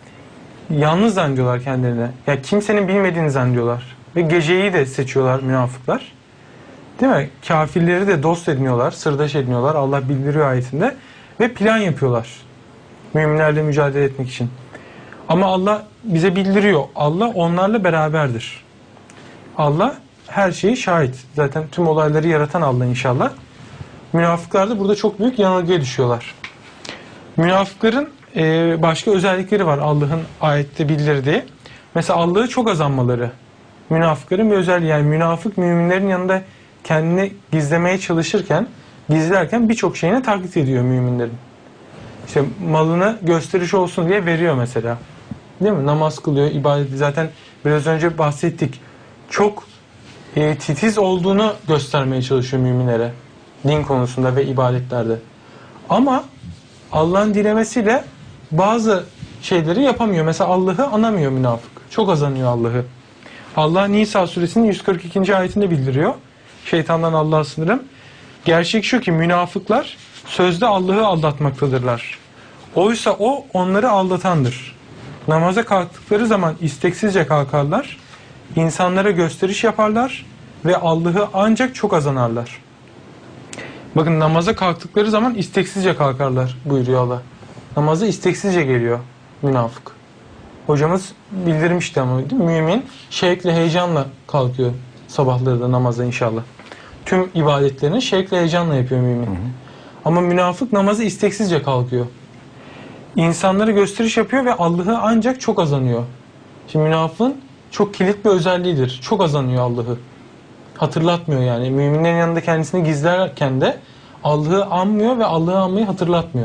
yalnız zannediyorlar kendilerine. Yani kimsenin bilmediğini zannediyorlar. Ve geceyi de seçiyorlar münafıklar. Değil mi? Kafirleri de dost ediniyorlar, sırdaş ediniyorlar. Allah bildiriyor ayetinde. Ve plan yapıyorlar. Müminlerle mücadele etmek için. Ama Allah bize bildiriyor. Allah onlarla beraberdir. Allah her şeyi şahit. Zaten tüm olayları yaratan Allah inşallah. Münafıklar da burada çok büyük yanılgıya düşüyorlar. Münafıkların e, başka özellikleri var Allah'ın ayette bildirdiği. Mesela Allah'ı çok azanmaları. Münafıkların bir özelliği. Yani münafık müminlerin yanında kendini gizlemeye çalışırken, gizlerken birçok şeyine taklit ediyor müminlerin. İşte malını gösteriş olsun diye veriyor mesela. Değil mi? Namaz kılıyor, ibadet. Zaten biraz önce bahsettik. Çok e, titiz olduğunu göstermeye çalışıyor müminlere. Din konusunda ve ibadetlerde. Ama Allah'ın dilemesiyle bazı şeyleri yapamıyor. Mesela Allah'ı anamıyor münafık. Çok azanıyor Allah'ı. Allah Nisa suresinin yüz kırk ikinci ayetinde bildiriyor. Şeytandan Allah'a sınırım. Gerçek şu ki münafıklar sözde Allah'ı aldatmaktadırlar. Oysa o onları aldatandır. Namaza kalktıkları zaman isteksizce kalkarlar. İnsanlara gösteriş yaparlar ve Allah'ı ancak çok azanarlar. Bakın namaza kalktıkları zaman isteksizce kalkarlar buyuruyor Allah. Namaza isteksizce geliyor münafık. Hocamız bildirmişti ama değil mi? Mümin şevkle heyecanla kalkıyor sabahları da namaza inşallah. Tüm ibadetlerini şevkle heyecanla yapıyor mümin. Hı hı. Ama münafık namazı isteksizce kalkıyor. İnsanlara gösteriş yapıyor ve Allah'ı ancak çok azanıyor. Şimdi münafığın çok kilit bir özelliğidir. Çok azanıyor Allah'ı. Hatırlatmıyor yani. Müminlerin yanında kendisini gizlerken de Allah'ı anmıyor ve Allah'ı anmayı hatırlatmıyor.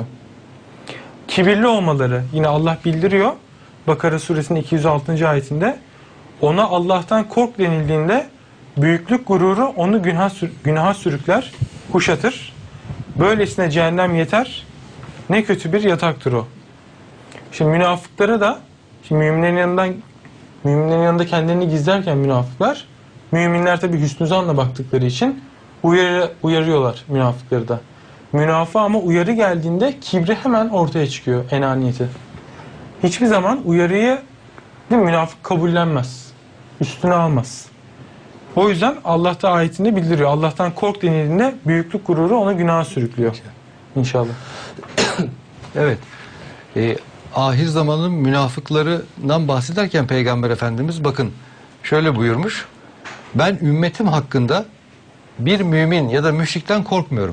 Kibirli olmaları yine Allah bildiriyor. Bakara suresinin iki yüz altıncı ayetinde ona Allah'tan kork denildiğinde büyüklük gururu onu günah, günaha sürükler, kuşatır. Böylesine cehennem yeter. Ne kötü bir yataktır o. Şimdi münafıklara da şimdi müminlerin yanından müminlerin yanında kendilerini gizlerken münafıklar, müminler tabii hüsnü zanla baktıkları için uyarı, uyarıyorlar münafıkları da. Münafığa ama uyarı geldiğinde kibri hemen ortaya çıkıyor, enaniyeti. Hiçbir zaman uyarıyı değil mi, münafık kabullenmez. Üstüne almaz. O yüzden Allah da ayetinde bildiriyor. Allah'tan kork denildiğinde büyüklük gururu ona günaha sürüklüyor. İnşallah. Evet. Ee, ahir zamanın münafıklarından bahsederken Peygamber Efendimiz bakın şöyle buyurmuş. Ben ümmetim hakkında bir mümin ya da müşrikten korkmuyorum.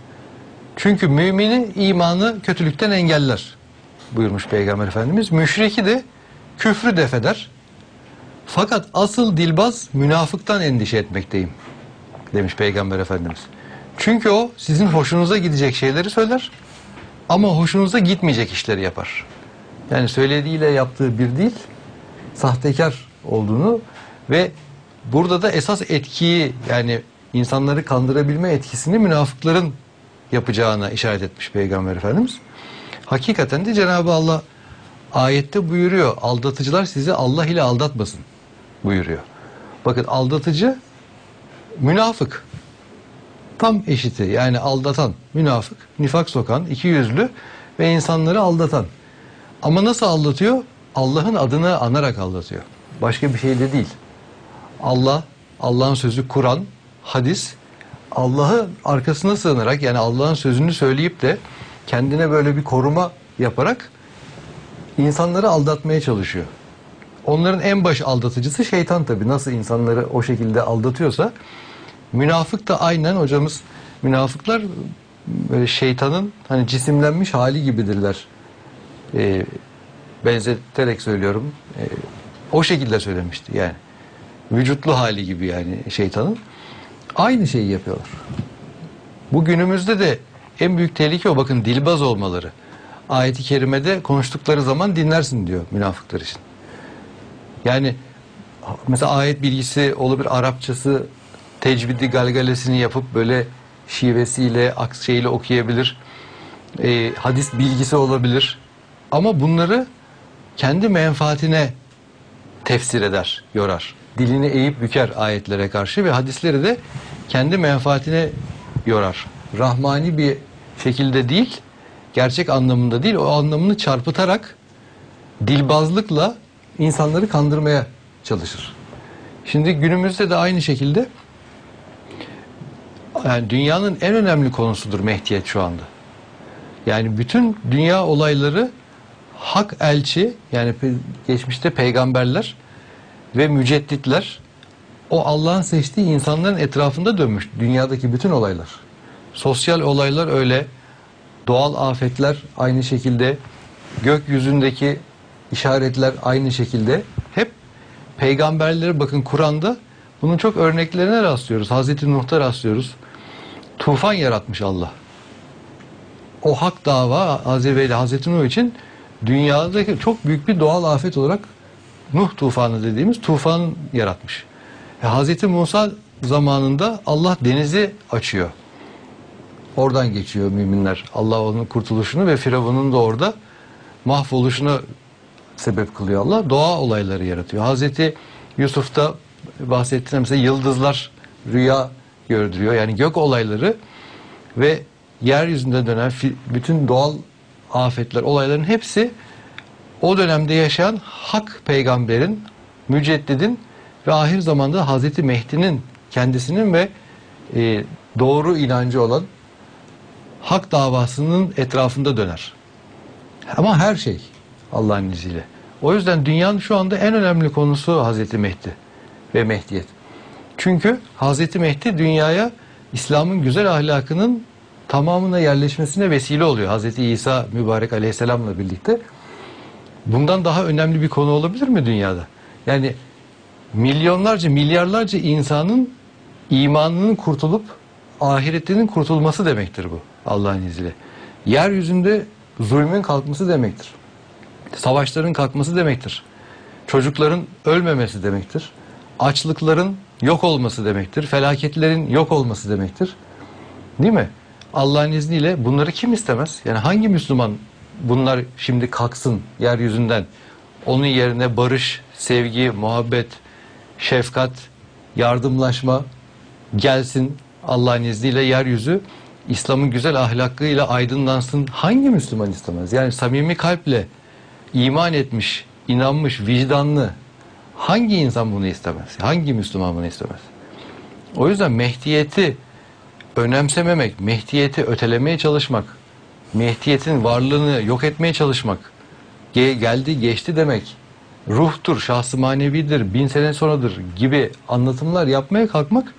Çünkü müminin imanı kötülükten engeller buyurmuş Peygamber Efendimiz. Müşriki de küfrü def eder. Fakat asıl dilbaz münafıktan endişe etmekteyim demiş Peygamber Efendimiz. Çünkü o sizin hoşunuza gidecek şeyleri söyler ama hoşunuza gitmeyecek işleri yapar. Yani söylediğiyle yaptığı bir değil, sahtekar olduğunu ve burada da esas etkiyi, yani insanları kandırabilme etkisini münafıkların yapacağına işaret etmiş Peygamber Efendimiz. Hakikaten de Cenab-ı Allah ayette buyuruyor, aldatıcılar sizi Allah ile aldatmasın buyuruyor. Bakın aldatıcı münafık. Tam eşiti, yani aldatan münafık, nifak sokan, iki yüzlü ve insanları aldatan. Ama nasıl aldatıyor? Allah'ın adını anarak aldatıyor. Başka bir şey de değil. Allah, Allah'ın sözü Kur'an, hadis, Allah'ı arkasına sığınarak, yani Allah'ın sözünü söyleyip de kendine böyle bir koruma yaparak insanları aldatmaya çalışıyor. Onların en baş aldatıcısı şeytan tabii. Nasıl insanları o şekilde aldatıyorsa, münafık da aynen, hocamız, münafıklar böyle şeytanın hani cisimlenmiş hali gibidirler. Ee, benzeterek söylüyorum. Ee, o şekilde söylemişti yani. Vücutlu hali gibi yani şeytanın. Aynı şeyi yapıyorlar. Bu günümüzde de en büyük tehlike o. Bakın, dilbaz olmaları. Ayet-i kerimede konuştukları zaman dinlersin diyor münafıklar için. Yani mesela ayet bilgisi olabilir, Arapçası, tecvidi, galgalesini yapıp böyle şivesiyle, aksiyeli okuyabilir. Ee, hadis bilgisi olabilir. Ama bunları kendi menfaatine tefsir eder, yorar. Dilini eğip büker ayetlere karşı ve hadisleri de kendi menfaatine yorar. Rahmani bir şekilde değil, gerçek anlamında değil, o anlamını çarpıtarak dilbazlıkla insanları kandırmaya çalışır. Şimdi günümüzde de aynı şekilde, yani dünyanın en önemli konusudur mehdiyet şu anda. Yani bütün dünya olayları hak elçi, yani geçmişte peygamberler ve mücedditler, o Allah'ın seçtiği insanların etrafında dönmüş dünyadaki bütün olaylar. Sosyal olaylar öyle, doğal afetler aynı şekilde, gökyüzündeki işaretler aynı şekilde. Hep peygamberlere bakın, Kur'an'da bunun çok örneklerine rastlıyoruz. Hazreti Nuh'ta rastlıyoruz. Tufan yaratmış Allah. O hak dava Hazreti, Hazreti Nuh için dünyadaki çok büyük bir doğal afet olarak Nuh tufanı dediğimiz tufan yaratmış. E, Hazreti Musa zamanında Allah denizi açıyor. Oradan geçiyor müminler. Allah onun kurtuluşunu ve Firavun'un da orada mahvoluşunu sebep kılıyor Allah. Doğa olayları yaratıyor. Hazreti Yusuf'ta bahsettiğim mesela yıldızlar rüya gördürüyor. Yani gök olayları ve yeryüzünde dönen bütün doğal afetler, olayların hepsi o dönemde yaşayan hak peygamberin, müceddidin ve ahir zamanda Hazreti Mehdi'nin kendisinin ve e, doğru inancı olan hak davasının etrafında döner. Ama her şey Allah'ın izniyle. O yüzden dünyanın şu anda en önemli konusu Hazreti Mehdi ve Mehdiyet. Çünkü Hazreti Mehdi dünyaya İslam'ın güzel ahlakının tamamına yerleşmesine vesile oluyor. Hazreti İsa mübarek aleyhisselamla birlikte. Bundan daha önemli bir konu olabilir mi dünyada? Yani milyonlarca, milyarlarca insanın imanının kurtulup ahiretinin kurtulması demektir bu Allah'ın izniyle. Yeryüzünde zulmün kalkması demektir. Savaşların kalkması demektir. Çocukların ölmemesi demektir. Açlıkların yok olması demektir. Felaketlerin yok olması demektir. Değil mi? Allah'ın izniyle bunları kim istemez? Yani hangi Müslüman bunlar şimdi kalksın yeryüzünden? Onun yerine barış, sevgi, muhabbet, şefkat, yardımlaşma gelsin, Allah'ın izniyle yeryüzü İslam'ın güzel ahlakıyla aydınlansın. Hangi Müslüman istemez? Yani samimi kalple iman etmiş, inanmış, vicdanlı hangi insan bunu istemez? Hangi Müslüman bunu istemez? O yüzden Mehdiyeti önemsememek, Mehdiyeti ötelemeye çalışmak, Mehdiyetin varlığını yok etmeye çalışmak, ge- geldi geçti demek, ruhtur, şahsı manevidir, bin sene sonradır gibi anlatımlar yapmaya kalkmak,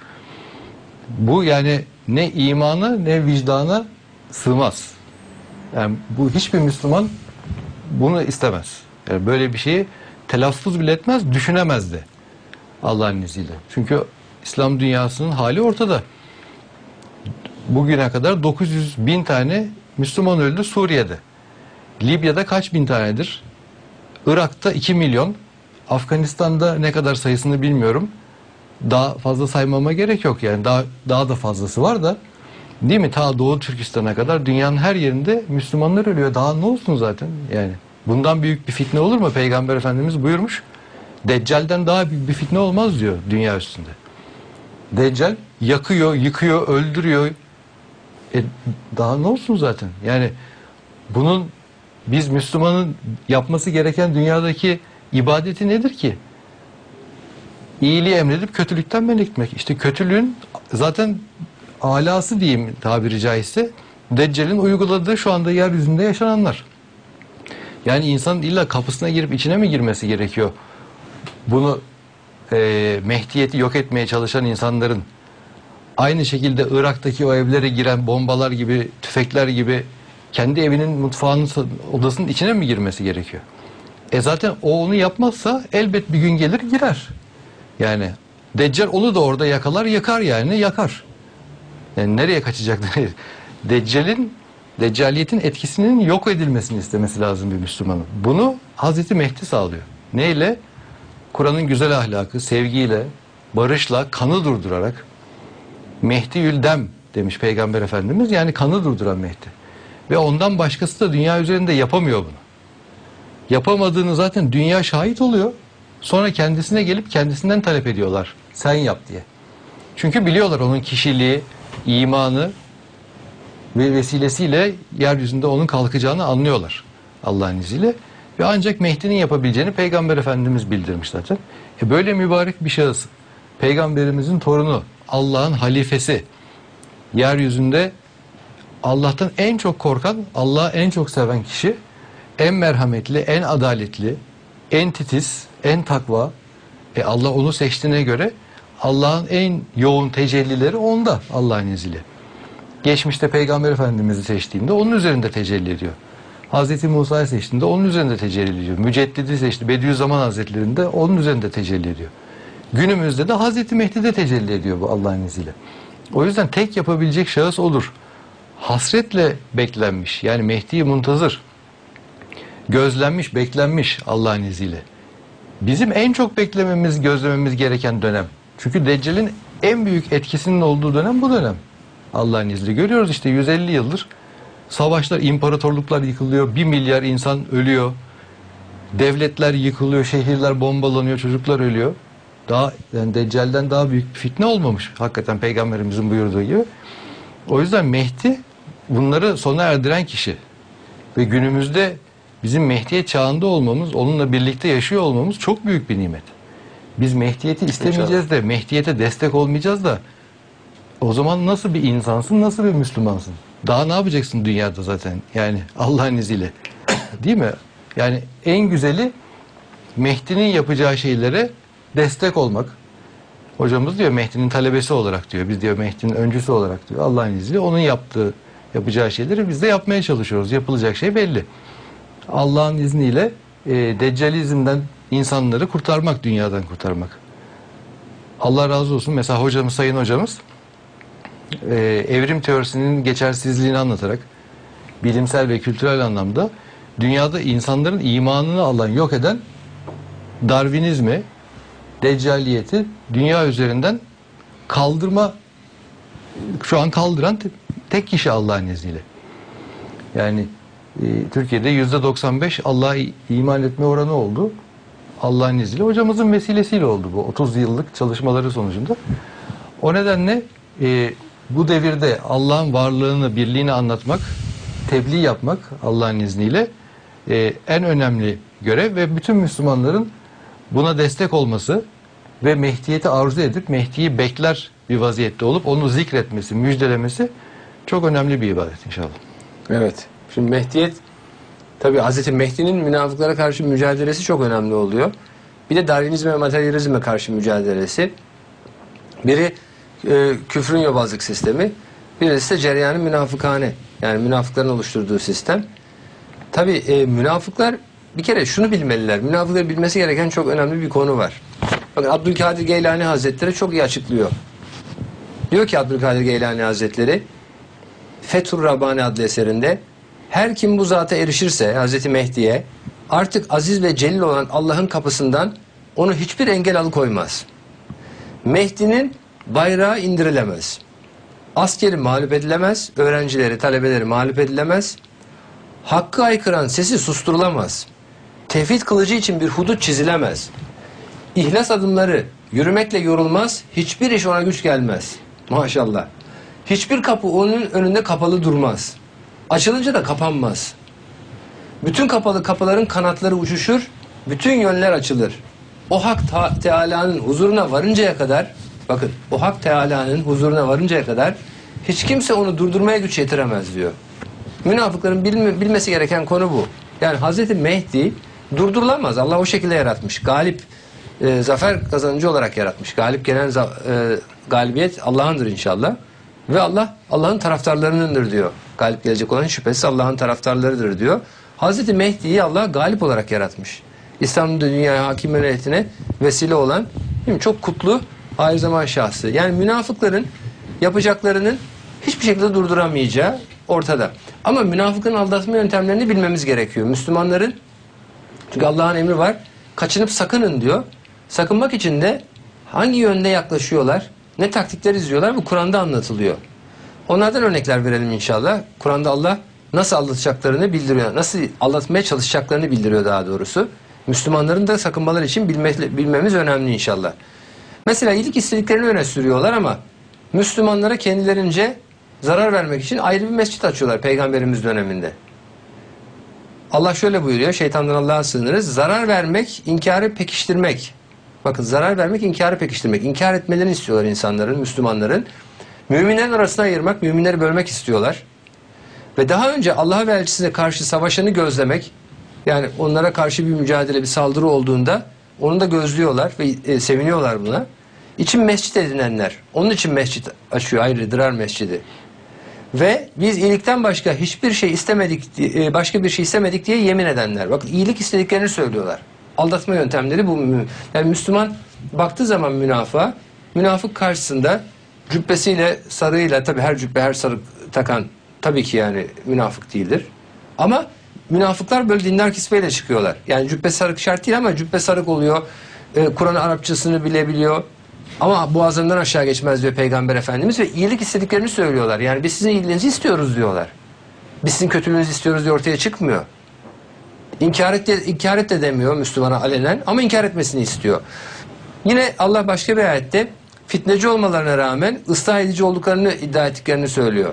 bu yani ne imana ne vicdana sığmaz. Yani bu hiçbir Müslüman bunu istemez. Yani böyle bir şeyi telaffuz bile etmez, düşünemez de Allah'ın izniyle. Çünkü İslam dünyasının hali ortada. Bugüne kadar dokuz yüz bin tane Müslüman öldü Suriye'de. Libya'da kaç bin tanedir? Irak'ta iki milyon. Afganistan'da ne kadar sayısını bilmiyorum. Daha fazla saymama gerek yok yani. Daha, daha da fazlası var da. Değil mi? Ta Doğu Türkistan'a kadar dünyanın her yerinde Müslümanlar ölüyor. Daha ne olsun zaten yani. Bundan büyük bir fitne olur mu? Peygamber Efendimiz buyurmuş. Deccal'den daha büyük bir fitne olmaz diyor dünya üstünde. Deccal yakıyor, yıkıyor, öldürüyor. E, daha ne olsun zaten? Yani bunun biz Müslümanın yapması gereken dünyadaki ibadeti nedir ki? İyiliği emredip kötülükten men etmek. İşte kötülüğün zaten alası diyeyim tabiri caizse Deccal'in uyguladığı şu anda yeryüzünde yaşananlar. Yani insanın illa kapısına girip içine mi girmesi gerekiyor? Bunu e, Mehdiyeti yok etmeye çalışan insanların aynı şekilde Irak'taki o evlere giren bombalar gibi, tüfekler gibi kendi evinin mutfağının odasının içine mi girmesi gerekiyor? E zaten o onu yapmazsa elbet bir gün gelir girer. Yani Deccal onu da orada yakalar, yakar yani yakar. Yani nereye kaçacak? Deccal'in, Deccaliyetin etkisinin yok edilmesini istemesi lazım bir Müslümanın. Bunu Hazreti Mehdi sağlıyor. Neyle? Kur'an'ın güzel ahlakı, sevgiyle, barışla, kanı durdurarak. Mehdi Dem demiş Peygamber Efendimiz. Yani kanı durduran Mehdi. Ve ondan başkası da dünya üzerinde yapamıyor bunu. Yapamadığını zaten dünya şahit oluyor. Sonra kendisine gelip kendisinden talep ediyorlar. Sen yap diye. Çünkü biliyorlar onun kişiliği, imanı ve vesilesiyle yeryüzünde onun kalkacağını anlıyorlar Allah'ın izniyle. Ve ancak Mehdi'nin yapabileceğini Peygamber Efendimiz bildirmiş zaten. E böyle mübarek bir şahıs, Peygamberimizin torunu, Allah'ın halifesi, yeryüzünde Allah'tan en çok korkan, Allah'ı en çok seven kişi, en merhametli, en adaletli, en titiz, en takva. E Allah onu seçtiğine göre Allah'ın en yoğun tecellileri onda Allah'ın izniyle. Geçmişte Peygamber Efendimiz'i seçtiğinde onun üzerinde tecelli ediyor. Hazreti Musa'yı seçtiğinde onun üzerinde tecelli ediyor. Müceddidi seçti, Bediüzzaman Hazretleri'nde onun üzerinde tecelli ediyor. Günümüzde de Hazreti Mehdi'de tecelli ediyor bu Allah'ın izniyle. O yüzden tek yapabilecek şahıs odur. Hasretle beklenmiş, yani Mehdi-i Muntazır, gözlenmiş, beklenmiş Allah'ın izniyle. Bizim en çok beklememiz, gözlememiz gereken dönem. Çünkü Deccal'in en büyük etkisinin olduğu dönem bu dönem. Allah'ın izniyle. Görüyoruz işte yüz elli yıldır savaşlar, imparatorluklar yıkılıyor, bir milyar insan ölüyor. Devletler yıkılıyor, şehirler bombalanıyor, çocuklar ölüyor. Daha yani Deccal'den daha büyük bir fitne olmamış. Hakikaten Peygamberimizin buyurduğu gibi. O yüzden Mehdi bunları sona erdiren kişi. Ve günümüzde bizim Mehdiyet çağında olmamız, onunla birlikte yaşıyor olmamız çok büyük bir nimet. Biz Mehdiyeti istemeyeceğiz de, Mehdiyete destek olmayacağız da o zaman nasıl bir insansın, nasıl bir Müslümansın? Daha ne yapacaksın dünyada zaten? Yani Allah'ın izniyle. Değil mi? Yani en güzeli Mehdi'nin yapacağı şeylere destek olmak. Hocamız diyor Mehdi'nin talebesi olarak diyor. Biz diyor Mehdi'nin öncüsü olarak diyor. Allah'ın izniyle onun yaptığı, yapacağı şeyleri biz de yapmaya çalışıyoruz. Yapılacak şey belli. Allah'ın izniyle e, Deccalizm'den insanları kurtarmak, dünyadan kurtarmak. Allah razı olsun. Mesela hocamız, sayın hocamız e, evrim teorisinin geçersizliğini anlatarak bilimsel ve kültürel anlamda dünyada insanların imanını alan, yok eden Darwinizmi, Deccaliyeti dünya üzerinden kaldırma, şu an kaldıran te- tek kişi Allah'ın izniyle. Yani e, Türkiye'de yüzde doksan beş Allah'a iman etme oranı oldu. Allah'ın izniyle. Hocamızın vesilesiyle oldu bu otuz yıllık çalışmaları sonucunda. O nedenle e, bu devirde Allah'ın varlığını, birliğini anlatmak, tebliğ yapmak Allah'ın izniyle e, en önemli görev ve bütün Müslümanların buna destek olması ve Mehdiyeti arzu edip Mehdi'yi bekler bir vaziyette olup onu zikretmesi, müjdelemesi çok önemli bir ibadet inşallah. Evet. Şimdi Mehdiyet, tabii Hazreti Mehdi'nin münafıklara karşı mücadelesi çok önemli oluyor. Bir de Darwinizme ve materyalizme karşı mücadelesi. Biri e, küfrün yobazlık sistemi, birisi de cereyanı münafıkane, yani münafıkların oluşturduğu sistem. Tabii e, münafıklar bir kere şunu bilmeliler. Münafıkların bilmesi gereken çok önemli bir konu var. Bakın Abdülkadir Geylani Hazretleri çok iyi açıklıyor. Diyor ki Abdülkadir Geylani Hazretleri Fethur Rabbani adlı eserinde, her kim bu zata erişirse, Hazreti Mehdi'ye, artık aziz ve celil olan Allah'ın kapısından onu hiçbir engel alıkoymaz. Mehdi'nin bayrağı indirilemez. Askeri mağlup edilemez, öğrencileri, talebeleri mağlup edilemez. Hakkı aykıran sesi susturulamaz. Tevhid kılıcı için bir hudut çizilemez. İhlas adımları yürümekle yorulmaz, hiçbir iş ona güç gelmez. Maşallah. Hiçbir kapı onun önünde kapalı durmaz. Açılınca da kapanmaz. Bütün kapalı kapıların kanatları uçuşur, bütün yönler açılır. O Hak Teala'nın huzuruna varıncaya kadar, bakın o Hak Teala'nın huzuruna varıncaya kadar hiç kimse onu durdurmaya güç yetiremez diyor. Münafıkların bilme, bilmesi gereken konu bu. Yani Hazreti Mehdi durdurulamaz. Allah o şekilde yaratmış. Galip, e, zafer kazanıcı olarak yaratmış. Galip gelen e, galibiyet Allah'ındır inşallah. Ve Allah Allah'ın taraftarlarınındır diyor. Galip gelecek olan şüphesiz Allah'ın taraftarlarıdır diyor. Hazreti Mehdi'yi Allah galip olarak yaratmış. İslam'da dünyaya hakim medeniyetine vesile olan değil mi? Çok kutlu ahir zaman şahsı. Yani münafıkların yapacaklarının hiçbir şekilde durduramayacağı ortada. Ama münafıkların aldatma yöntemlerini bilmemiz gerekiyor. Müslümanların, çünkü Allah'ın emri var, kaçınıp sakının diyor. Sakınmak için de hangi yönde yaklaşıyorlar, ne taktikler izliyorlar bu Kur'an'da anlatılıyor. Onlardan örnekler verelim inşallah. Kur'an'da Allah nasıl aldatacaklarını bildiriyor. Nasıl aldatmaya çalışacaklarını bildiriyor daha doğrusu. Müslümanların da sakınmaları için bilme, bilmemiz önemli inşallah. Mesela iyilik istediklerini öne sürüyorlar ama Müslümanlara kendilerince zarar vermek için ayrı bir mescit açıyorlar Peygamberimiz döneminde. Allah şöyle buyuruyor, şeytandan Allah'a sığınırız. Zarar vermek, inkarı pekiştirmek. Bakın zarar vermek, inkarı pekiştirmek. İnkar etmelerini istiyorlar insanların, Müslümanların. Müminlerin arasına ayırmak, müminleri bölmek istiyorlar. Ve daha önce Allah'a ve elçisine karşı savaşanı gözlemek, yani onlara karşı bir mücadele, bir saldırı olduğunda onu da gözlüyorlar ve e, seviniyorlar buna. İçin mescit edinenler, onun için mescit açıyor ayrı, Dırar Mescidi. Ve biz iyilikten başka hiçbir şey istemedik, başka bir şey istemedik diye yemin edenler. Bakın iyilik istediklerini söylüyorlar. Aldatma yöntemleri bu. Yani Müslüman baktığı zaman münafığa, münafık karşısında cübbesiyle, sarığıyla, tabi her cübbe, her sarık takan tabii ki yani münafık değildir. Ama münafıklar böyle dindar kisveyle çıkıyorlar. Yani cübbe sarık şart değil ama cübbe sarık oluyor. Ee, Kur'an Arapçasını bilebiliyor. Ama boğazından aşağı geçmez diyor Peygamber Efendimiz ve iyilik istediklerini söylüyorlar. Yani biz sizin iyiliğinizi istiyoruz diyorlar. Biz sizin kötülüğünüzü istiyoruz diye ortaya çıkmıyor. İnkar et de, inkar et de demiyor Müslümana alenen ama inkar etmesini istiyor. Yine Allah başka bir ayette fitneci olmalarına rağmen ıslah edici olduklarını iddia ettiklerini söylüyor.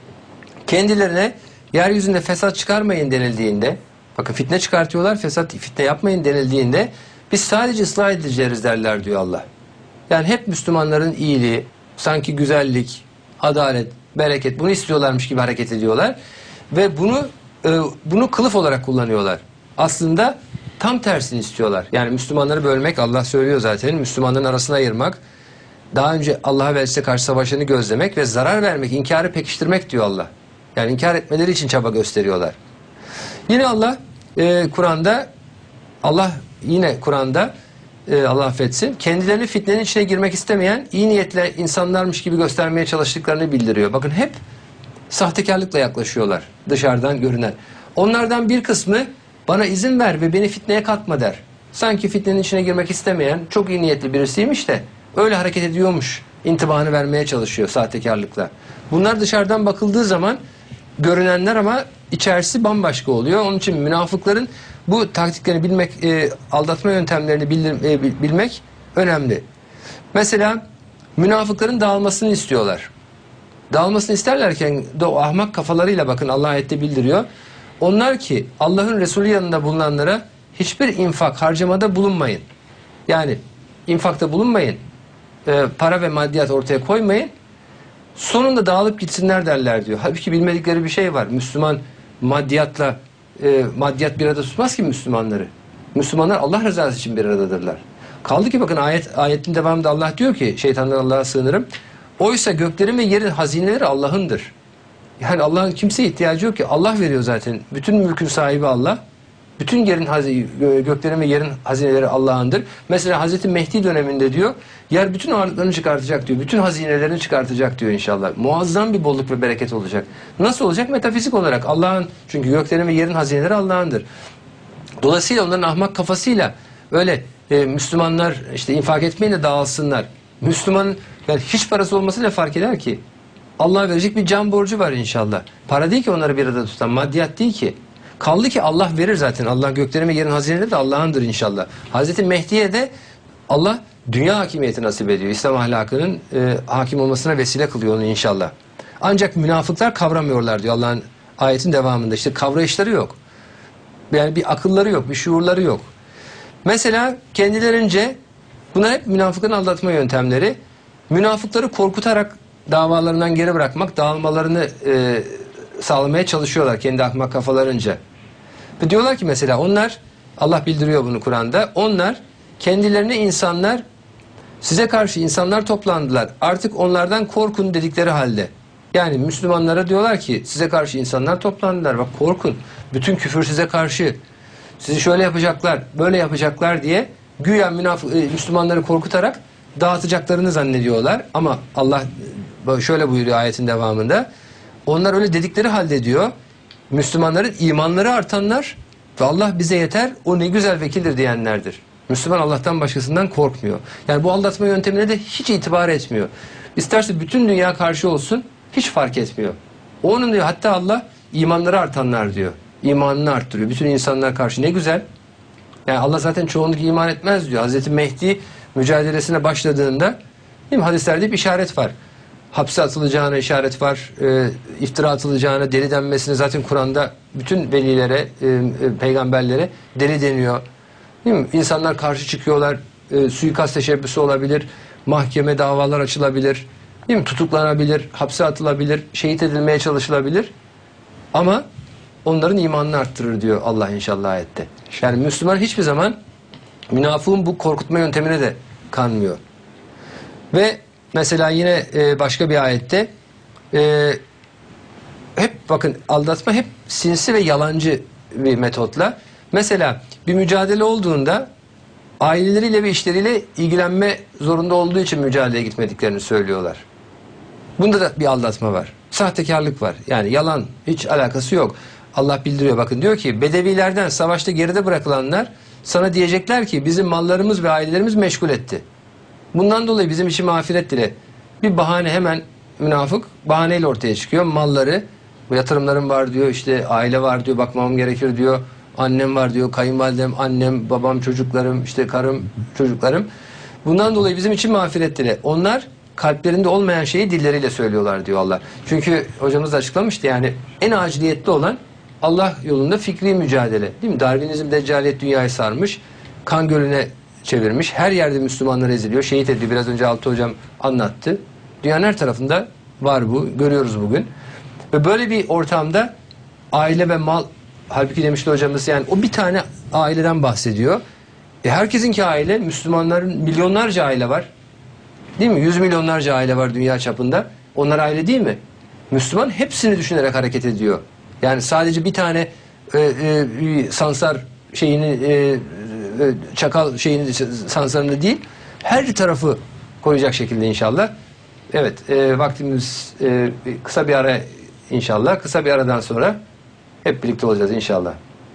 Kendilerine yeryüzünde fesat çıkarmayın denildiğinde, bakın fitne çıkartıyorlar, fesat fitne yapmayın denildiğinde biz sadece ıslah edicileriz derler diyor Allah. Yani hep Müslümanların iyiliği, sanki güzellik, adalet, bereket bunu istiyorlarmış gibi hareket ediyorlar ve bunu e, bunu kılıf olarak kullanıyorlar. Aslında tam tersini istiyorlar. Yani Müslümanları bölmek, Allah söylüyor zaten, Müslümanların arasına ayırmak, daha önce Allah'a ve Elçisine karşı savaşını gözlemek ve zarar vermek, inkarı pekiştirmek diyor Allah. Yani inkar etmeleri için çaba gösteriyorlar. Yine Allah e, Kur'an'da Allah yine Kur'an'da e, Allah affetsin, kendilerini fitnenin içine girmek istemeyen iyi niyetli insanlarmış gibi göstermeye çalıştıklarını bildiriyor. Bakın hep sahtekarlıkla yaklaşıyorlar dışarıdan görünen. Onlardan bir kısmı bana izin ver ve beni fitneye katma der. Sanki fitnenin içine girmek istemeyen çok iyi niyetli birisiymiş de öyle hareket ediyormuş intibanı vermeye çalışıyor sahtekarlıkla. Bunlar dışarıdan bakıldığı zaman görünenler ama içerisi bambaşka oluyor. Onun için münafıkların bu taktiklerini bilmek, e, aldatma yöntemlerini bilir, e, bilmek önemli. Mesela münafıkların dağılmasını istiyorlar. Dağılmasını isterlerken de o ahmak kafalarıyla, bakın Allah ayette bildiriyor. Onlar ki Allah'ın Resulü yanında bulunanlara hiçbir infak, harcamada bulunmayın. Yani infakta bulunmayın. E, para ve maddiyat ortaya koymayın. Sonunda dağılıp gitsinler derler diyor. Halbuki bilmedikleri bir şey var. Müslüman maddiyatla e, maddiyat bir arada tutmaz ki Müslümanları. Müslümanlar Allah rızası için bir aradadırlar. Kaldı ki bakın ayet ayetin devamında Allah diyor ki şeytandan Allah'a sığınırım. Oysa göklerin ve yerin hazineleri Allah'ındır. Yani Allah'ın kimseye ihtiyacı yok ki. Allah veriyor zaten. Bütün mülkün sahibi Allah. Bütün yerin göklerin ve yerin hazineleri Allah'ındır. Mesela Hazreti Mehdi döneminde diyor, yer bütün ağırlıklarını çıkartacak diyor. Bütün hazinelerini çıkartacak diyor inşallah. Muazzam bir bolluk ve bereket olacak. Nasıl olacak? Metafizik olarak Allah'ın, çünkü göklerin ve yerin hazineleri Allah'ındır. Dolayısıyla onların ahmak kafasıyla öyle e, Müslümanlar işte infak etmeyin de dağılsınlar. Müslümanın yani hiç parası olması ne fark eder ki? Allah'a verecek bir can borcu var inşallah. Para değil ki onları bir arada tutan, maddiyat değil ki. Kaldı ki Allah verir zaten. Allah göklerin ve yerin hazineleri de Allah'ındır inşallah. Hazreti Mehdi'ye de Allah dünya hakimiyeti nasip ediyor. İslam ahlakının e, hakim olmasına vesile kılıyor onu inşallah. Ancak münafıklar kavramıyorlar diyor Allah'ın ayetin devamında. İşte kavrayışları yok. Yani bir akılları yok, bir şuurları yok. Mesela kendilerince, bunlar hep münafıkın aldatma yöntemleri. Münafıkları korkutarak davalarından geri bırakmak, dağılmalarını e, sağlamaya çalışıyorlar kendi ahmak kafalarınca. Ve diyorlar ki mesela onlar, Allah bildiriyor bunu Kur'an'da, onlar kendilerine insanlar, size karşı insanlar toplandılar, artık onlardan korkun dedikleri halde. Yani Müslümanlara diyorlar ki size karşı insanlar toplandılar, bak korkun, bütün küfür size karşı, sizi şöyle yapacaklar, böyle yapacaklar diye güya münafık, e, Müslümanları korkutarak dağıtacaklarını zannediyorlar. Ama Allah şöyle buyuruyor ayetin devamında, onlar öyle dedikleri halde diyor, Müslümanların imanları artanlar ve Allah bize yeter, o ne güzel vekildir diyenlerdir. Müslüman Allah'tan başkasından korkmuyor. Yani bu aldatma yöntemine de hiç itibar etmiyor. İsterse bütün dünya karşı olsun, hiç fark etmiyor. Onun diyor, hatta Allah imanları artanlar diyor. İmanını arttırıyor. Bütün insanlar karşı ne güzel. Yani Allah zaten çoğunluk iman etmez diyor. Hazreti Mehdi mücadelesine başladığında, değil mi? Hadislerde bir işaret var. Hapse atılacağına işaret var. E, iftira atılacağına, deli denmesine, zaten Kur'an'da bütün velilere, e, e, peygamberlere deli deniyor. Değil mi? İnsanlar karşı çıkıyorlar. E, suikast teşebbüsü olabilir. Mahkeme davalar açılabilir. Değil mi? Tutuklanabilir, hapse atılabilir, şehit edilmeye çalışılabilir. Ama onların imanını arttırır diyor Allah inşallah ayette. Yani Müslüman hiçbir zaman münafığın bu korkutma yöntemine de kanmıyor. Ve mesela yine başka bir ayette hep bakın, aldatma hep sinsi ve yalancı bir metotla. Mesela bir mücadele olduğunda aileleriyle ve işleriyle ilgilenme zorunda olduğu için mücadeleye gitmediklerini söylüyorlar. Bunda da bir aldatma var. Sahtekarlık var. Yani yalan, hiç alakası yok. Allah bildiriyor, bakın diyor ki Bedevilerden, savaşta geride bırakılanlar sana diyecekler ki bizim mallarımız ve ailelerimiz meşgul etti. Bundan dolayı bizim için mağfiret dile. Bir bahane, hemen münafık bahaneyle ortaya çıkıyor. Malları, bu yatırımlarım var diyor, işte aile var diyor, bakmam gerekir diyor. Annem var diyor, kayınvalidem, annem, babam, çocuklarım, işte karım, çocuklarım. Bundan dolayı bizim için mağfiret dile. Onlar kalplerinde olmayan şeyi dilleriyle söylüyorlar diyor Allah. Çünkü hocamız da açıklamıştı, yani en aciliyetli olan Allah yolunda fikri mücadele. Değil mi? Darwinizm, deccaliyet dünyayı sarmış. Kan gölüne çevirmiş. Her yerde Müslümanlar eziliyor. Şehit ediyor. Biraz önce Altı hocam anlattı. Dünyanın her tarafında var bu. Görüyoruz bugün. Ve böyle bir ortamda aile ve mal, halbuki demişti hocamız, yani o bir tane aileden bahsediyor. E herkesinki aile, Müslümanların milyonlarca aile var. Değil mi? Yüz milyonlarca aile var dünya çapında. Onlar aile değil mi? Müslüman hepsini düşünerek hareket ediyor. Yani sadece bir tane e, e, sansar şeyini, e, e, çakal şeyini, sansarını değil, her tarafı koruyacak şekilde inşallah. Evet, e, vaktimiz e, kısa bir ara inşallah. Kısa bir aradan sonra hep birlikte olacağız inşallah.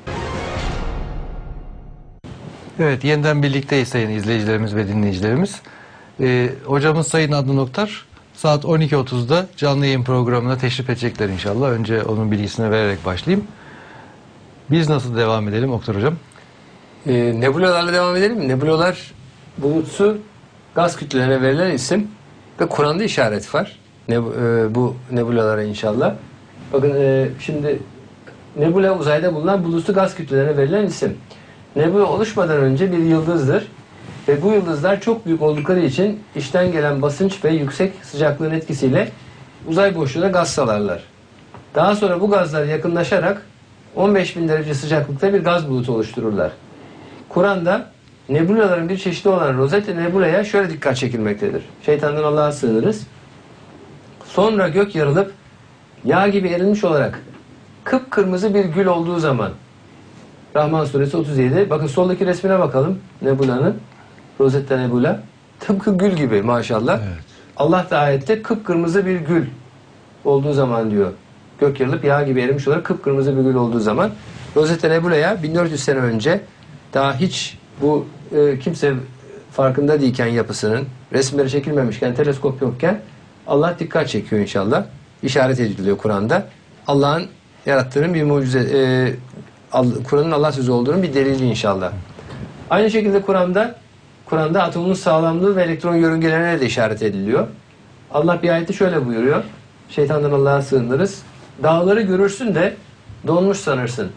Evet, yeniden birlikteyiz sayın izleyicilerimiz ve dinleyicilerimiz. Ee, hocamız Sayın Adnan Oktar saat on iki otuzda canlı yayın programına teşrif edecekler inşallah. Önce onun bilgisini vererek başlayayım. Biz nasıl devam edelim Oktar hocam? E, nebulalarla devam edelim mi? Nebulalar bulutsu gaz kütlelerine verilen isim ve Kur'an'da işaret var. Ne, e, bu nebulalara inşallah. Bakın e, şimdi nebula uzayda bulunan bulutsu gaz kütlelerine verilen isim. Nebula oluşmadan önce bir yıldızdır. Ve bu yıldızlar çok büyük oldukları için içten gelen basınç ve yüksek sıcaklığın etkisiyle uzay boşluğuna gaz salarlar. Daha sonra bu gazlar yakınlaşarak on beş bin derece sıcaklıkta bir gaz bulutu oluştururlar. Kur'an'da nebulaların bir çeşidi olan Rosetta Nebula'ya şöyle dikkat çekilmektedir. Şeytandan Allah'a sığınırız. Sonra gök yarılıp yağ gibi erilmiş olarak kıpkırmızı bir gül olduğu zaman, Rahman suresi otuz yedi. Bakın soldaki resmine bakalım Nebula'nın. Rosetta Nebula. Tıpkı gül gibi maşallah. Evet. Allah da ayette kıpkırmızı bir gül olduğu zaman diyor. Gök yarılıp yağ gibi erimiş olarak kıpkırmızı bir gül olduğu zaman. Rosetta Nebula'ya bin dört yüz sene önce, daha hiç bu e, kimse farkında değilken yapısının, resimleri çekilmemişken, teleskop yokken Allah dikkat çekiyor inşallah. İşaret ediliyor Kur'an'da. Allah'ın yarattığının bir mucize, e, Kur'an'ın Allah sözü olduğunun bir delili inşallah. Aynı şekilde Kur'an'da Kur'an'da atomun sağlamlığı ve elektron yörüngelerine de işaret ediliyor. Allah bir ayette şöyle buyuruyor. Şeytandan Allah'a sığınırız. Dağları görürsün de donmuş sanırsın.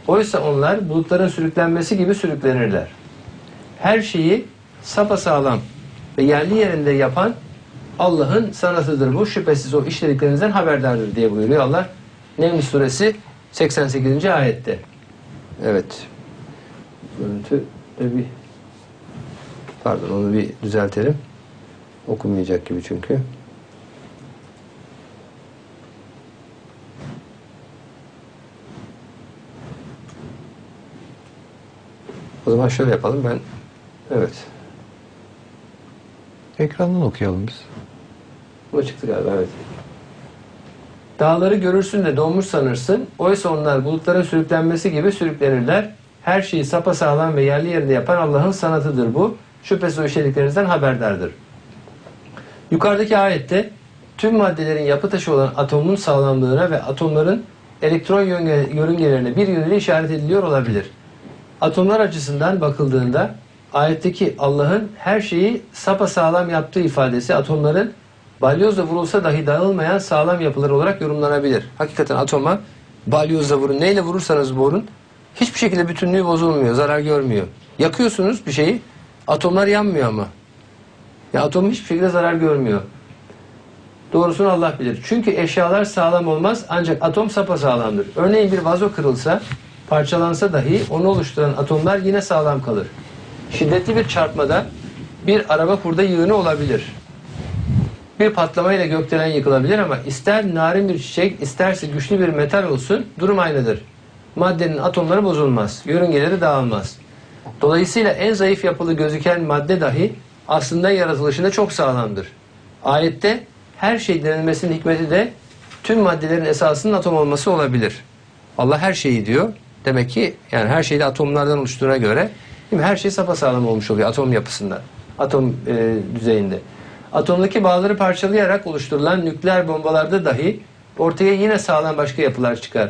Oysa onlar bulutların sürüklenmesi gibi sürüklenirler. Her şeyi sapasağlam ve yerli yerinde yapan Allah'ın sanatıdır bu. Şüphesiz o işlediklerinizden haberdardır diye buyuruyor Allah. Neml suresi seksen sekizinci ayette. Evet. Görüntü de bir pardon onu bir düzeltelim. Okunmayacak gibi çünkü. O zaman şöyle yapalım ben. Evet. Ekrandan okuyalım biz. Bu çıktı galiba, evet. Dağları görürsün de donmuş sanırsın. Oysa onlar bulutların sürüklenmesi gibi sürüklenirler. Her şeyi sapasağlam ve yerli yerinde yapan Allah'ın sanatıdır bu. Şüphesiz o işlediklerinizden haberdardır. Yukarıdaki ayette tüm maddelerin yapı taşı olan atomun sağlamlığına ve atomların elektron yörüngelerine bir yönüyle işaret ediliyor olabilir. Atomlar açısından bakıldığında ayetteki Allah'ın her şeyi sapasağlam yaptığı ifadesi atomların balyozla vurulsa dahi dağılmayan sağlam yapılar olarak yorumlanabilir. Hakikaten atoma balyozla vurun, neyle vurursanız vurun hiçbir şekilde bütünlüğü bozulmuyor, zarar görmüyor. Yakıyorsunuz bir şeyi, atomlar yanmıyor ama. Ya atom hiçbir şekilde zarar görmüyor. Doğrusunu Allah bilir. Çünkü eşyalar sağlam olmaz ancak atom sapasağlamdır. Örneğin bir vazo kırılsa, parçalansa dahi onu oluşturan atomlar yine sağlam kalır. Şiddetli bir çarpmada bir araba hurda yığını olabilir. Bir patlamayla gökdelen yıkılabilir ama ister narin bir çiçek, isterse güçlü bir metal olsun durum aynıdır. Maddenin atomları bozulmaz, yörüngeleri dağılmaz. Dolayısıyla en zayıf yapılı gözüken madde dahi aslında yaratılışında çok sağlamdır. Ayette her şey denilmesinin hikmeti de tüm maddelerin esasının atom olması olabilir. Allah her şeyi diyor. Demek ki yani her şeyi de atomlardan oluştuğuna göre değil mi? Her şey sapasağlam olmuş oluyor atom yapısında, atom e, düzeyinde. Atomdaki bağları parçalayarak oluşturulan nükleer bombalarda dahi ortaya yine sağlam başka yapılar çıkar.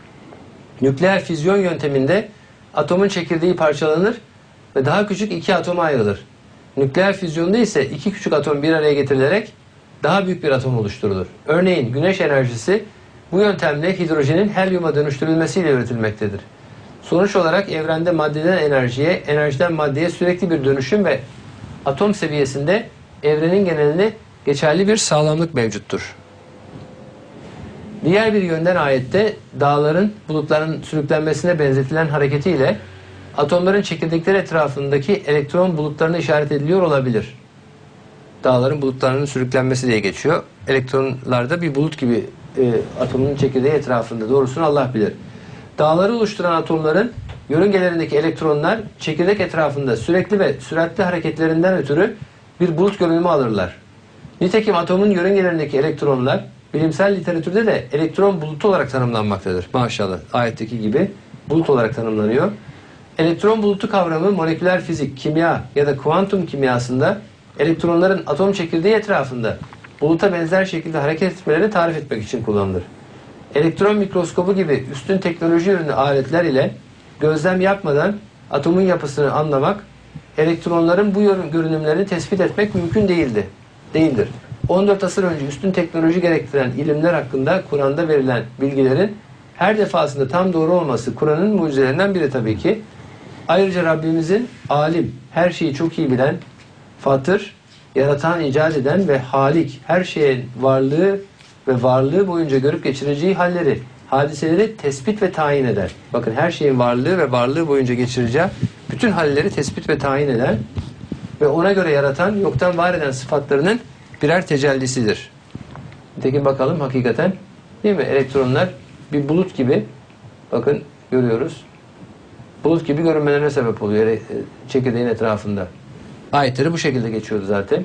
Nükleer füzyon yönteminde atomun çekirdeği parçalanır ve daha küçük iki atoma ayrılır. Nükleer füzyonda ise iki küçük atom bir araya getirilerek daha büyük bir atom oluşturulur. Örneğin güneş enerjisi bu yöntemle hidrojenin helyuma dönüştürülmesiyle üretilmektedir. Sonuç olarak evrende maddeden enerjiye, enerjiden maddeye sürekli bir dönüşüm ve atom seviyesinde evrenin genelinde geçerli bir sağlamlık mevcuttur. Diğer bir yönden ayette dağların bulutların sürüklenmesine benzetilen hareketiyle atomların çekirdekleri etrafındaki elektron bulutlarına işaret ediliyor olabilir. Dağların bulutlarının sürüklenmesi diye geçiyor. Elektronlar da bir bulut gibi e, atomun çekirdeği etrafında. Doğrusunu Allah bilir. Dağları oluşturan atomların yörüngelerindeki elektronlar çekirdek etrafında sürekli ve süratli hareketlerinden ötürü bir bulut görünümü alırlar. Nitekim atomun yörüngelerindeki elektronlar bilimsel literatürde de elektron bulutu olarak tanımlanmaktadır. Maşallah ayetteki gibi bulut olarak tanımlanıyor. Elektron bulutu kavramı moleküler fizik, kimya ya da kuantum kimyasında elektronların atom çekirdeği etrafında buluta benzer şekilde hareket etmelerini tarif etmek için kullanılır. Elektron mikroskobu gibi üstün teknoloji ürünü aletler ile gözlem yapmadan atomun yapısını anlamak, elektronların bu görünümlerini tespit etmek mümkün değildi. Değildir. on dört asır önce üstün teknoloji gerektiren ilimler hakkında Kur'an'da verilen bilgilerin her defasında tam doğru olması Kur'an'ın mucizelerinden biri tabii ki. Ayrıca Rabbimizin alim, her şeyi çok iyi bilen, fatır, yaratan, icat eden ve halik, her şeyin varlığı ve varlığı boyunca görüp geçireceği halleri, hadiseleri tespit ve tayin eder. Bakın her şeyin varlığı ve varlığı boyunca geçireceği bütün halleri tespit ve tayin eden ve ona göre yaratan, yoktan var eden sıfatlarının birer tecellisidir. Nitekim bakalım hakikaten değil mi? Elektronlar bir bulut gibi, bakın görüyoruz, bulut gibi görünmelerine sebep oluyor çekirdeğin etrafında. Ayetleri bu şekilde geçiyordu zaten.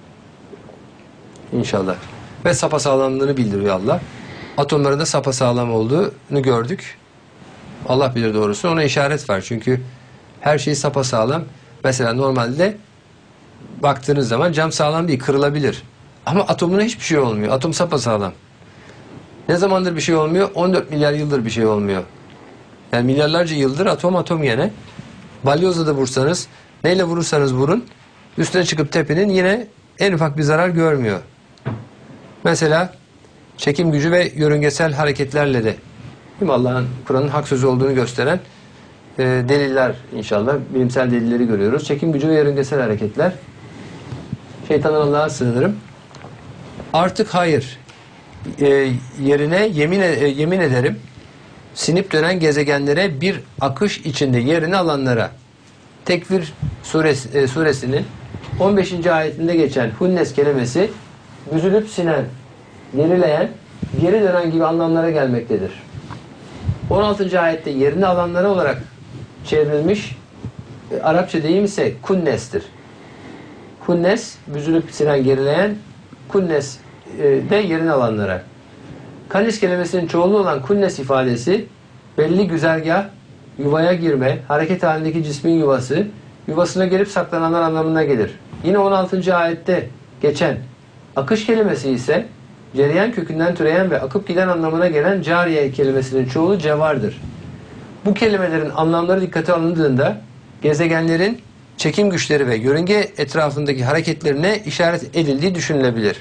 İnşallah. Ve sapasağlamlığını bildiriyor Allah. Atomların da sapasağlam olduğunu gördük. Allah bilir doğrusu. Ona işaret var. Çünkü her şey sapasağlam. Mesela normalde baktığınız zaman cam sağlam değil, kırılabilir. Ama atomuna hiçbir şey olmuyor. Atom sapasağlam. Ne zamandır bir şey olmuyor? on dört milyar yıldır bir şey olmuyor. Yani milyarlarca yıldır atom atom gene. Balyozla da vursanız, neyle vurursanız vurun, üstüne çıkıp tepinin yine en ufak bir zarar görmüyor. Mesela çekim gücü ve yörüngesel hareketlerle de Değil mi? Allah'ın, Kur'an'ın hak sözü olduğunu gösteren e, deliller inşallah. Bilimsel delilleri görüyoruz. Çekim gücü ve yörüngesel hareketler. Şeytandan Allah'a sığınırım. Artık hayır. E, yerine yemin, e, yemin ederim. Sinip dönen gezegenlere bir akış içinde yerini alanlara. Tekvir suresi, e, suresinin on beşinci ayetinde geçen hunnes kelimesi büzülüp sinen, gerileyen, geri dönen gibi anlamlara gelmektedir. on altıncı ayette yerini alanlara olarak çevrilmiş e, Arapça deyim ise kunnes'tir. Kunnes, büzülüp sinen, gerileyen, kunnes e, de yerini alanlara. Kanis kelimesinin çoğulu olan kunnes ifadesi belli güzergah, yuvaya girme, hareket halindeki cismin yuvası, yuvasına gelip saklananlar anlamına gelir. Yine on altıncı ayette geçen akış kelimesi ise cereyan kökünden türeyen ve akıp giden anlamına gelen cariye kelimesinin çoğulu cevardır. Bu kelimelerin anlamları dikkate alındığında gezegenlerin çekim güçleri ve yörünge etrafındaki hareketlerine işaret edildiği düşünülebilir.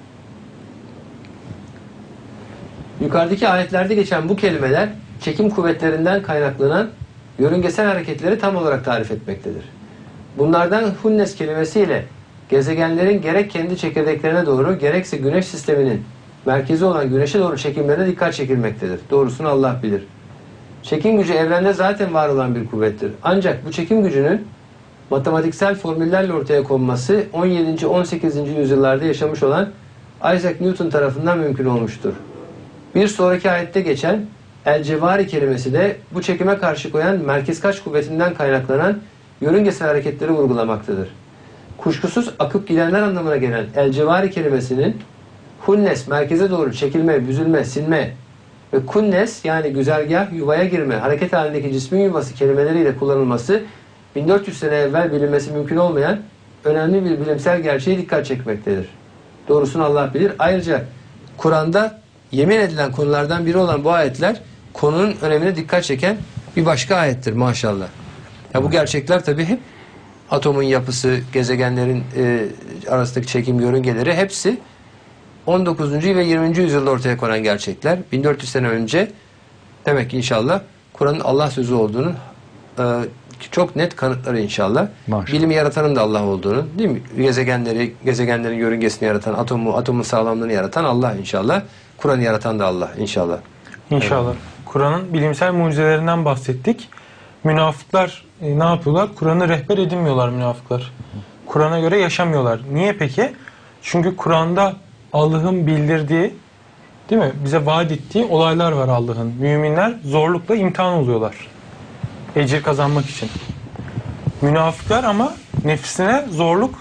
Yukarıdaki ayetlerde geçen bu kelimeler çekim kuvvetlerinden kaynaklanan yörüngesel hareketleri tam olarak tarif etmektedir. Bunlardan hunnes kelimesiyle gezegenlerin gerek kendi çekirdeklerine doğru gerekse güneş sisteminin merkezi olan güneşe doğru çekimlerine dikkat çekilmektedir. Doğrusunu Allah bilir. Çekim gücü evrende zaten var olan bir kuvvettir. Ancak bu çekim gücünün matematiksel formüllerle ortaya konması on yedinci on sekizinci yüzyıllarda yaşamış olan Isaac Newton tarafından mümkün olmuştur. Bir sonraki ayette geçen el-cevari kelimesi de bu çekime karşı koyan merkez kaç kuvvetinden kaynaklanan yörüngesel hareketleri vurgulamaktadır. Kuşkusuz akıp gidenler anlamına gelen el-cevari kelimesinin hunnes, merkeze doğru çekilme, büzülme, sinme ve kunnes yani güzergah, yuvaya girme, hareket halindeki cismin yuvası kelimeleriyle kullanılması bin dört yüz sene evvel bilinmesi mümkün olmayan önemli bir bilimsel gerçeğe dikkat çekmektedir. Doğrusunu Allah bilir. Ayrıca Kur'an'da yemin edilen konulardan biri olan bu ayetler konunun önemine dikkat çeken bir başka ayettir maşallah. Ya bu gerçekler tabii hep atomun yapısı, gezegenlerin e, arasındaki çekim yörüngeleri hepsi on dokuzuncu ve yirminci yüzyılda ortaya konan gerçekler. bin dört yüz sene önce demek ki inşallah Kur'an'ın Allah sözü olduğunun e, çok net kanıtları inşallah. Maşallah. Bilimi yaratanın da Allah olduğunu, değil mi? Gezegenleri, gezegenlerin yörüngesini yaratan, atomu, atomun sağlamlığını yaratan Allah inşallah. Kur'an'ı yaratan da Allah inşallah. İnşallah. Evet. Kur'an'ın bilimsel mucizelerinden bahsettik. Münafıklar e, ne yapıyorlar? Kur'an'ı rehber edinmiyorlar münafıklar. Kur'an'a göre yaşamıyorlar. Niye peki? Çünkü Kur'an'da Allah'ın bildirdiği, değil mi? Bize vaat ettiği olaylar var Allah'ın. Müminler zorlukla imtihan oluyorlar. Ecir kazanmak için. Münafıklar ama nefsine zorluk,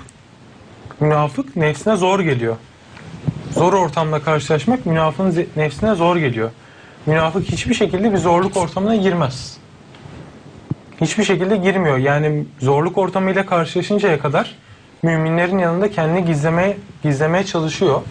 münafık nefsine zor geliyor. Zor ortamla karşılaşmak münafığın nefsine zor geliyor. Münafık hiçbir şekilde bir zorluk ortamına girmez. Hiçbir şekilde girmiyor. Yani zorluk ortamıyla karşılaşıncaya kadar müminlerin yanında kendini gizlemeye, gizlemeye çalışıyor.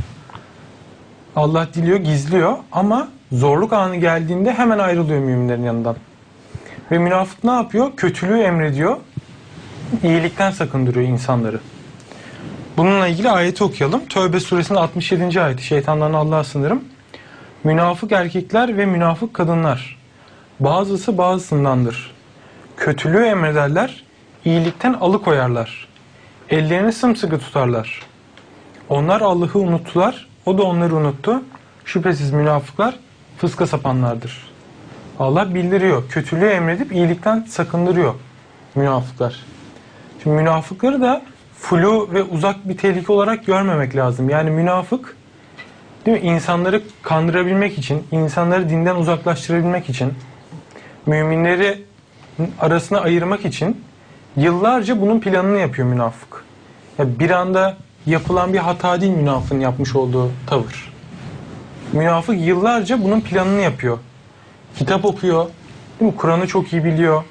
Allah diliyor, gizliyor ama zorluk anı geldiğinde hemen ayrılıyor müminlerin yanından. Ve münafık ne yapıyor? Kötülüğü emrediyor, iyilikten sakındırıyor insanları. Bununla ilgili ayeti okuyalım. Tövbe suresinin altmış yedinci ayeti. Şeytandan Allah'a sınırım. Münafık erkekler ve münafık kadınlar. Bazısı bazısındandır. Kötülüğü emrederler, iyilikten alıkoyarlar. Ellerini sımsıkı tutarlar. Onlar Allah'ı unuttular, o da onları unuttu. Şüphesiz münafıklar fıska sapanlardır. Allah bildiriyor. Kötülüğü emredip iyilikten sakındırıyor münafıklar. Şimdi münafıkları da flu ve uzak bir tehlike olarak görmemek lazım. Yani münafık, değil mi? İnsanları kandırabilmek için, insanları dinden uzaklaştırabilmek için, müminleri arasına ayırmak için yıllarca bunun planını yapıyor münafık. Ya bir anda yapılan bir hata değil münafığın yapmış olduğu tavır. Münafık yıllarca bunun planını yapıyor. Kitap okuyor, değil mi? Kur'an'ı çok iyi biliyor.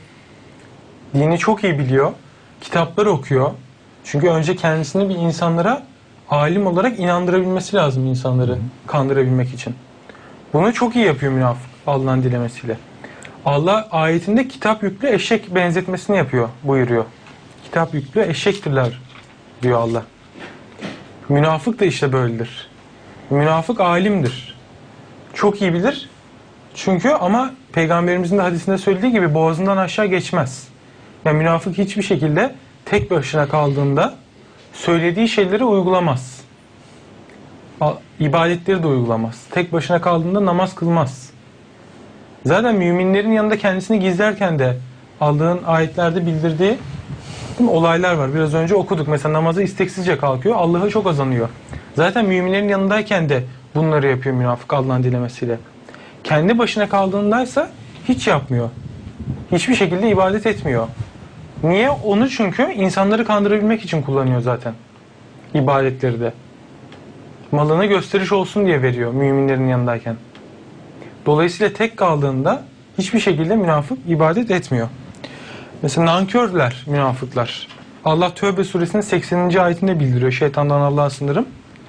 Dini çok iyi biliyor. Kitapları okuyor. Çünkü önce kendisini bir insanlara alim olarak inandırabilmesi lazım, insanları kandırabilmek için. Bunu çok iyi yapıyor münafık Allah'ın dilemesiyle. Allah ayetinde kitap yüklü eşek benzetmesini yapıyor, buyuruyor. Kitap yüklü eşektirler diyor Allah. Münafık da işte böyledir. Münafık alimdir. Çok iyi bilir Çünkü ama Peygamberimizin de hadisinde söylediği gibi boğazından aşağı geçmez. Yani münafık hiçbir şekilde tek başına kaldığında söylediği şeyleri uygulamaz. İbadetleri de uygulamaz. Tek başına kaldığında namaz kılmaz. Zaten müminlerin yanında kendisini gizlerken de aldığın ayetlerde bildirdiği olaylar var. Biraz önce okuduk. Mesela namaza isteksizce kalkıyor. Allah'ı çok azanıyor. Zaten müminlerin yanındayken de bunları yapıyor münafık Allah'ın dilemesiyle. Kendi başına kaldığındaysa hiç yapmıyor. Hiçbir şekilde ibadet etmiyor. Niye? Onu çünkü insanları kandırabilmek için kullanıyor zaten. İbadetleri de. Malını gösteriş olsun diye veriyor müminlerin yanındayken. Dolayısıyla tek kaldığında hiçbir şekilde münafık ibadet etmiyor. Mesela nankörler, münafıklar. Allah Tövbe suresinin sekseninci ayetinde bildiriyor. Şeytandan Allah'a sınırım.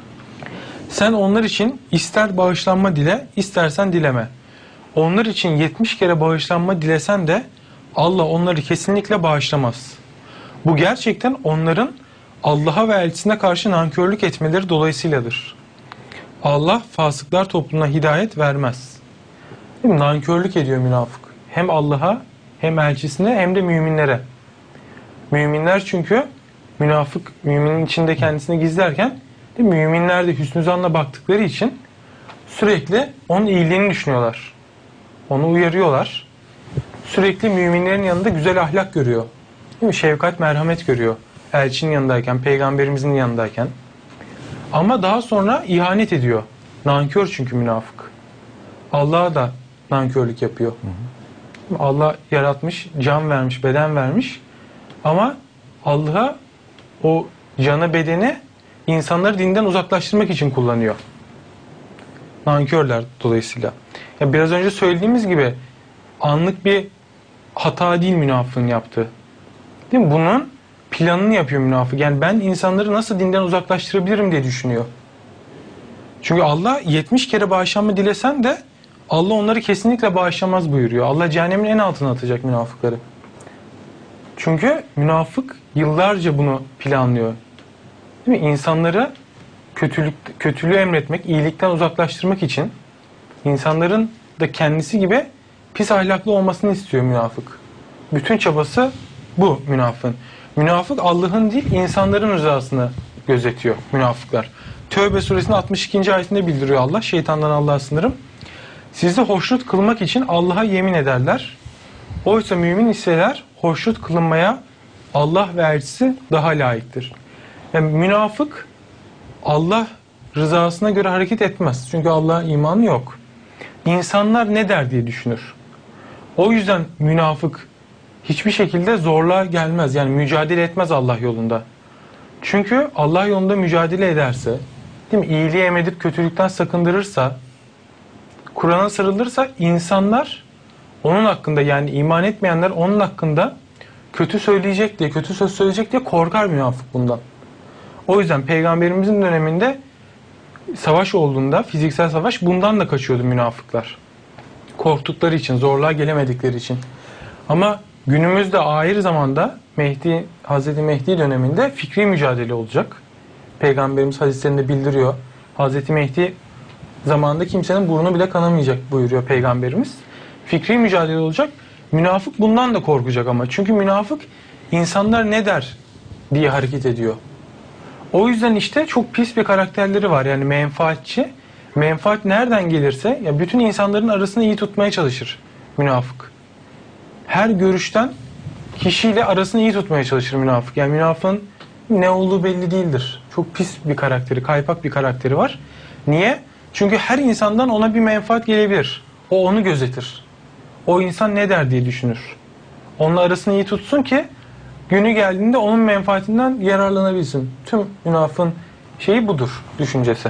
Sen onlar için ister bağışlanma dile, istersen dileme. Onlar için yetmiş kere bağışlanma dilesen de Allah onları kesinlikle bağışlamaz. Bu gerçekten onların Allah'a ve elçisine karşı nankörlük etmeleri dolayısıyladır. Allah fasıklar toplumuna hidayet vermez. Değil mi? Nankörlük ediyor münafık. Hem Allah'a hem elçisine hem de müminlere. Müminler çünkü münafık müminin içinde kendisini gizlerken değil mi? Müminler de hüsnü zanla baktıkları için sürekli onun iyiliğini düşünüyorlar. Onu uyarıyorlar. Sürekli müminlerin yanında güzel ahlak görüyor. Değil mi? Şefkat, merhamet görüyor. Elçinin yanındayken, peygamberimizin yanındayken. Ama daha sonra ihanet ediyor. Nankör çünkü münafık. Allah'a da nankörlük yapıyor. Hı hı. Allah yaratmış, can vermiş, beden vermiş. Ama Allah'a o canı, bedeni insanları dinden uzaklaştırmak için kullanıyor. Nankörler dolayısıyla. Ya biraz önce söylediğimiz gibi anlık bir hata değil münafığın yaptığı. Değil mi? Bunun planını yapıyor münafık. Yani ben insanları nasıl dinden uzaklaştırabilirim diye düşünüyor. Çünkü Allah yetmiş kere bağışlanma dilesen de Allah onları kesinlikle bağışlamaz buyuruyor. Allah cehennemin en altına atacak münafıkları. Çünkü münafık yıllarca bunu planlıyor. Değil mi? İnsanları kötülük, kötülüğü emretmek, iyilikten uzaklaştırmak için insanların da kendisi gibi pis ahlaklı olmasını istiyor münafık. Bütün çabası bu münafığın. Münafık Allah'ın değil insanların rızasını gözetiyor münafıklar. Tövbe suresinin altmış ikinci ayetinde bildiriyor Allah. Şeytandan Allah'a sınırım. Sizi hoşnut kılmak için Allah'a yemin ederler. Oysa mümin hisseler hoşnut kılınmaya Allah ve elçisi daha layıktır. Yani münafık Allah rızasına göre hareket etmez. Çünkü Allah'a imanı yok. İnsanlar ne der diye düşünür. O yüzden münafık hiçbir şekilde zorluğa gelmez. Yani mücadele etmez Allah yolunda. Çünkü Allah yolunda mücadele ederse, değil mi? İyiliği emredip kötülükten sakındırırsa, Kur'an'a sarılırsa insanlar onun hakkında, yani iman etmeyenler onun hakkında kötü söyleyecek diye, kötü söz söyleyecek diye korkar münafık bundan. O yüzden Peygamberimizin döneminde savaş olduğunda, fiziksel savaş, bundan da kaçıyordu münafıklar. Korktukları için, zorluğa gelemedikleri için. Ama günümüzde ahir zamanda Mehdi, Hazreti Mehdi döneminde fikri mücadele olacak. Peygamberimiz hadislerinde bildiriyor. Hazreti Mehdi zamanında kimsenin burnu bile kanamayacak buyuruyor Peygamberimiz. Fikri mücadele olacak. Münafık bundan da korkacak ama. Çünkü münafık insanlar ne der diye hareket ediyor. O yüzden işte çok pis bir karakterleri var. Yani menfaatçi. Menfaat nereden gelirse ya bütün insanların arasını iyi tutmaya çalışır münafık. Her görüşten kişiyle arasını iyi tutmaya çalışır münafık. Yani münafığın ne olduğu belli değildir. Çok pis bir karakteri, kaypak bir karakteri var. Niye? Çünkü her insandan ona bir menfaat gelebilir. O onu gözetir. O insan ne der diye düşünür. Onunla arasını iyi tutsun ki günü geldiğinde onun menfaatinden yararlanabilsin. Tüm münafığın şeyi budur, düşüncesi.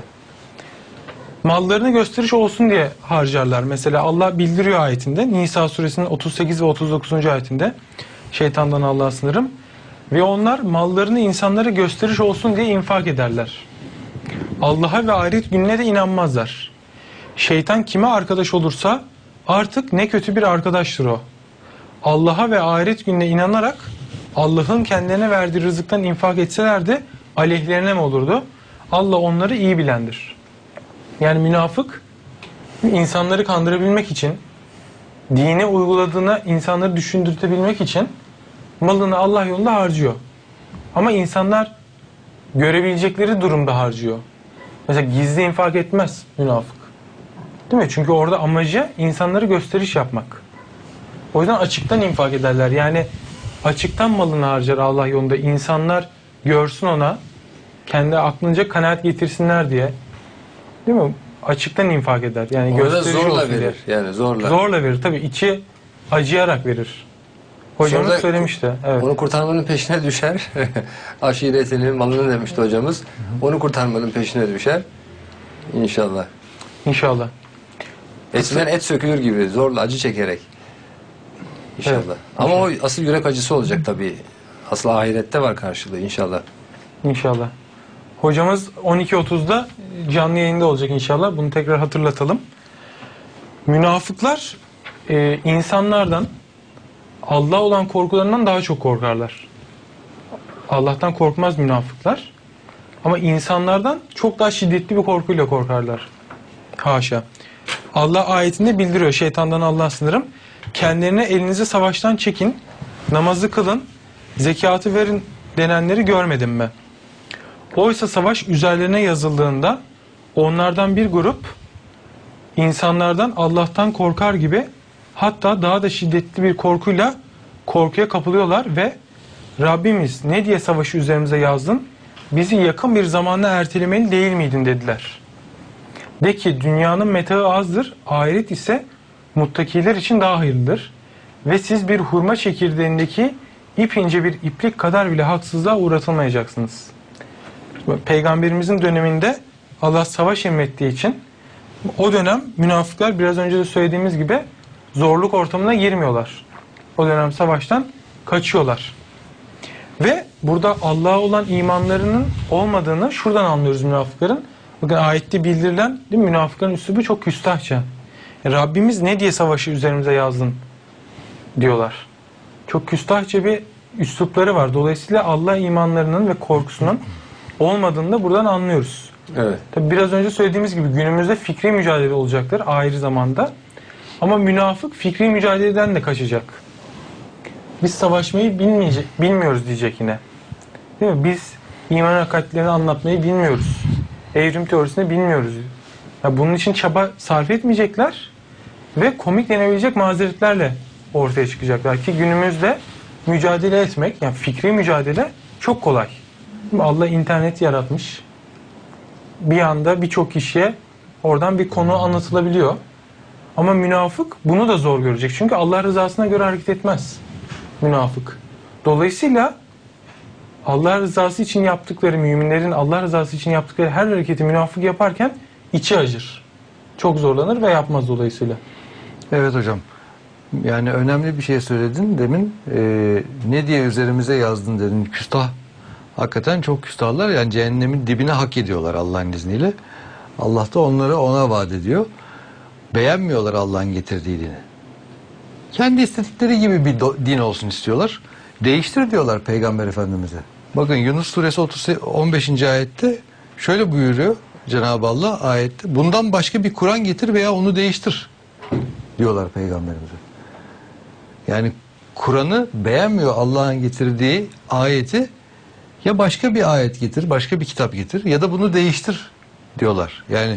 Mallarını gösteriş olsun diye harcarlar. Mesela Allah bildiriyor ayetinde. Nisa suresinin otuz sekiz ve otuz dokuzuncu ayetinde. Şeytandan Allah'a sınırım. Ve onlar mallarını insanlara gösteriş olsun diye infak ederler. Allah'a ve ahiret gününe de inanmazlar. Şeytan kime arkadaş olursa artık ne kötü bir arkadaştır o. Allah'a ve ahiret gününe inanarak Allah'ın kendilerine verdiği rızıktan infak etselerdi aleyhlerine mi olurdu? Allah onları iyi bilendir. Yani münafık İnsanları kandırabilmek için, dini uyguladığına insanları düşündürtebilmek için malını Allah yolunda harcıyor. Ama insanlar görebilecekleri durumda harcıyor. Mesela gizli infak etmez münafık. Değil mi? Çünkü orada amacı insanları gösteriş yapmak. O yüzden açıktan infak ederler. Yani açıktan malını harcar Allah yolunda. İnsanlar görsün ona, kendi aklınca kanaat getirsinler diye. Değil mi? Açıktan infak eder. Yani Orada gösteriş zorla olsun verir. diye. Yani zorla. Zorla verir. Tabii içi acıyarak verir. Hocamız Sonra söylemişti. Evet. Onu kurtarmanın peşine düşer. Aşiretinin malını demişti hocamız. Onu kurtarmanın peşine düşer. İnşallah. İnşallah. Etinden et sökülür gibi zorla acı çekerek. İnşallah. Evet. Ama o asıl yürek acısı olacak tabii. Asıl ahirette var karşılığı inşallah. İnşallah. Hocamız on iki otuzda canlı yayında olacak inşallah. Bunu tekrar hatırlatalım. Münafıklar e, insanlardan, Allah olan korkularından daha çok korkarlar. Allah'tan korkmaz münafıklar. Ama insanlardan çok daha şiddetli bir korkuyla korkarlar. Haşa. Allah ayetinde bildiriyor. Şeytandan Allah'a sınırım. Kendilerine elinizi savaştan çekin, namazı kılın, zekatı verin denenleri görmedim mi? Oysa savaş üzerlerine yazıldığında onlardan bir grup insanlardan Allah'tan korkar gibi, hatta daha da şiddetli bir korkuyla korkuya kapılıyorlar ve Rabbimiz ne diye savaşı üzerimize yazdın? Bizi yakın bir zamanda ertelemeli değil miydin dediler. De ki dünyanın metaı azdır, ahiret ise muttakiler için daha hayırlıdır. Ve siz bir hurma çekirdeğindeki ipince bir iplik kadar bile haksızlığa uğratılmayacaksınız. Peygamberimizin döneminde Allah savaş emrettiği için o dönem münafıklar biraz önce de söylediğimiz gibi zorluk ortamına girmiyorlar. O dönem savaştan kaçıyorlar. Ve burada Allah'a olan imanlarının olmadığını şuradan anlıyoruz münafıkların. Bakın ayette bildirilen değil mi? Münafıkların üslubu çok küstahça. Rabbimiz ne diye savaşı üzerimize yazdın diyorlar. Çok küstahça bir üslupları var. Dolayısıyla Allah imanlarının ve korkusunun olmadığını da buradan anlıyoruz. Evet. Tabi biraz önce söylediğimiz gibi günümüzde fikri mücadele olacaktır ayrı zamanda. Ama münafık fikri mücadeleden de kaçacak. Biz savaşmayı bilmeyecek, bilmiyoruz diyecek yine. Değil mi? Biz iman hakikatlerini anlatmayı bilmiyoruz. Evrim teorisini bilmiyoruz. Ya bunun için çaba sarf etmeyecekler ve komik denebilecek mazeretlerle ortaya çıkacaklar ki günümüzde mücadele etmek, yani fikri mücadele çok kolay. Allah internet yaratmış. Bir anda birçok kişiye oradan bir konu anlatılabiliyor. Ama münafık bunu da zor görecek. Çünkü Allah rızasına göre hareket etmez münafık. Dolayısıyla Allah rızası için yaptıkları, müminlerin Allah rızası için yaptıkları her hareketi münafık yaparken içi acır. Çok zorlanır ve yapmaz dolayısıyla. Evet hocam. Yani önemli bir şey söyledin demin. Ee, ne diye üzerimize yazdın dedin. Küstah. Hakikaten çok küstahlar. Yani cehennemin dibine hak ediyorlar Allah'ın izniyle. Allah da onları ona vaat ediyor. Beğenmiyorlar Allah'ın getirdiği dini. Kendi istedikleri gibi bir din olsun istiyorlar. Değiştir diyorlar Peygamber Efendimiz'e. Bakın Yunus suresi otuz on beşinci ayette şöyle buyuruyor Cenab-ı Allah ayette. Bundan başka bir Kur'an getir veya onu değiştir diyorlar Peygamberimize. Yani Kur'an'ı beğenmiyor Allah'ın getirdiği ayeti, ya başka bir ayet getir, başka bir kitap getir ya da bunu değiştir diyorlar. Yani,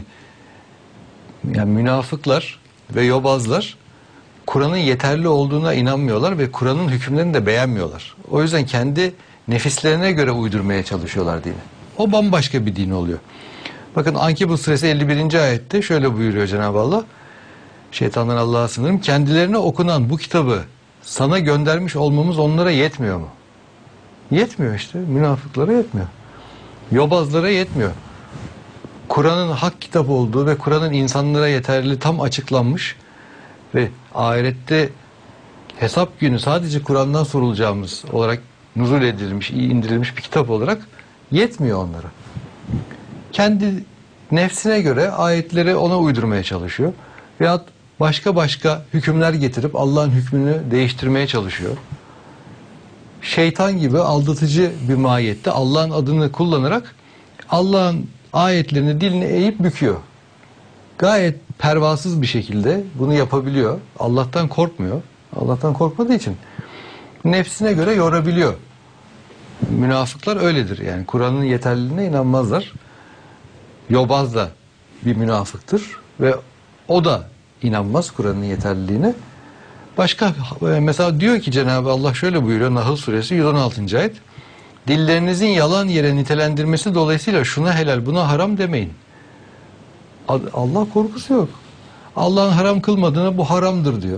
yani münafıklar ve yobazlar Kur'an'ın yeterli olduğuna inanmıyorlar ve Kur'an'ın hükümlerini de beğenmiyorlar. O yüzden kendi nefislerine göre uydurmaya çalışıyorlar dini. O bambaşka bir din oluyor. Bakın Ankebut suresi elli birinci ayette şöyle buyuruyor Cenab-ı Allah. Şeytandan Allah'a sınırım. Kendilerine okunan bu kitabı sana göndermiş olmamız onlara yetmiyor mu? Yetmiyor işte. Münafıklara yetmiyor. Yobazlara yetmiyor. Kur'an'ın hak kitap olduğu ve Kur'an'ın insanlara yeterli tam açıklanmış ve ahirette hesap günü sadece Kur'an'dan sorulacağımız olarak nuzul edilmiş, indirilmiş bir kitap olarak yetmiyor onlara. Kendi nefsine göre ayetleri ona uydurmaya çalışıyor. Veyahut başka başka hükümler getirip Allah'ın hükmünü değiştirmeye çalışıyor. Şeytan gibi aldatıcı bir mahiyette Allah'ın adını kullanarak Allah'ın ayetlerini diline eğip büküyor. gayet pervasız bir şekilde bunu yapabiliyor. Allah'tan korkmuyor. Allah'tan korkmadığı için nefsine göre yorabiliyor. Münafıklar öyledir. Yani Kur'an'ın yeterliliğine inanmazlar. Yobaz da bir münafıktır ve o da inanmaz Kur'an'ın yeterliliğine. Başka mesela diyor ki Cenab-ı Allah şöyle buyuruyor Nahl suresi yüz on altıncı ayet. Dillerinizin yalan yere nitelendirmesi dolayısıyla şuna helal buna haram demeyin. Allah korkusu yok. Allah'ın haram kılmadığına bu haramdır diyor.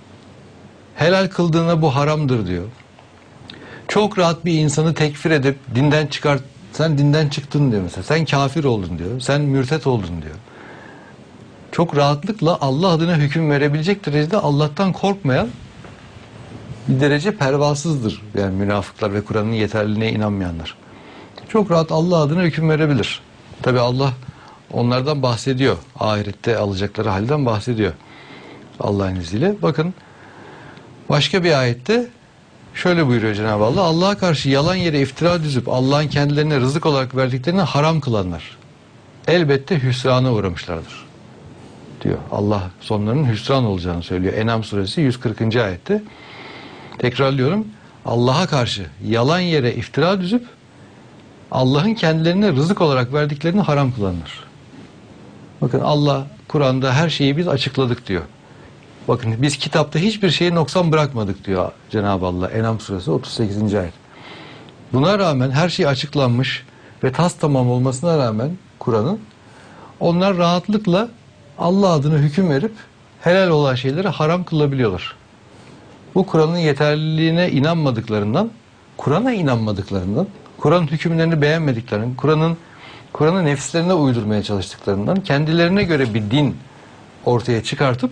Helal kıldığına bu haramdır diyor. Çok rahat bir insanı tekfir edip dinden çıkart, sen dinden çıktın diyor mesela. Sen kafir oldun diyor. Sen mürtet oldun diyor. Çok rahatlıkla Allah adına hüküm verebilecek derecede Allah'tan korkmayan bir derece pervasızdır. Yani münafıklar ve Kur'an'ın yeterliliğine inanmayanlar. Çok rahat Allah adına hüküm verebilir. Tabi Allah onlardan bahsediyor. Ahirette alacakları halden bahsediyor. Allah'ın izniyle. Bakın başka bir ayette şöyle buyuruyor Cenab-ı Allah. Allah'a karşı yalan yere iftira düzüp Allah'ın kendilerine rızık olarak verdiklerini haram kılanlar elbette hüsrana uğramışlardır diyor. Allah sonlarının hüsran olacağını söylüyor. En'am suresi yüz kırkıncı ayette. Tekrarlıyorum. Allah'a karşı yalan yere iftira düzüp Allah'ın kendilerine rızık olarak verdiklerini haram kılanlar. Bakın Allah Kur'an'da her şeyi biz açıkladık diyor. Bakın biz kitapta hiçbir şeyi noksan bırakmadık diyor Cenab-ı Allah. En'am suresi otuz sekizinci ayet. Buna rağmen her şey açıklanmış ve tas tamam olmasına rağmen Kur'an'ın onlar rahatlıkla Allah adına hüküm verip helal olan şeyleri haram kılabiliyorlar. Bu Kur'an'ın yeterliliğine inanmadıklarından, Kur'an'a inanmadıklarından, Kur'an'ın hükümlerini beğenmediklerinden, Kur'an'ın Kur'an'ı nefislerine uydurmaya çalıştıklarından, kendilerine göre bir din ortaya çıkartıp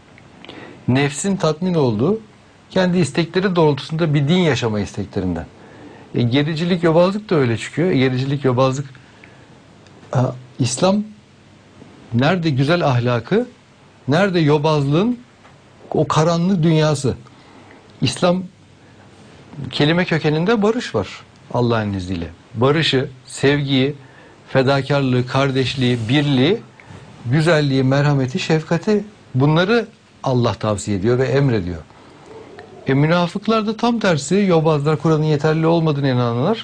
nefsin tatmin olduğu, kendi istekleri doğrultusunda bir din yaşama isteklerinden. E, gericilik, yobazlık da öyle çıkıyor. E, gericilik, yobazlık e, İslam nerede güzel ahlakı, nerede yobazlığın o karanlık dünyası. İslam kelime kökeninde barış var Allah'ın izniyle. Barışı, sevgiyi, fedakarlığı, kardeşliği, birliği, güzelliği, merhameti, şefkati bunları Allah tavsiye ediyor ve emrediyor. E münafıklar da tam tersi, yobazlar, Kur'an'ın yeterli olmadığına inananlar.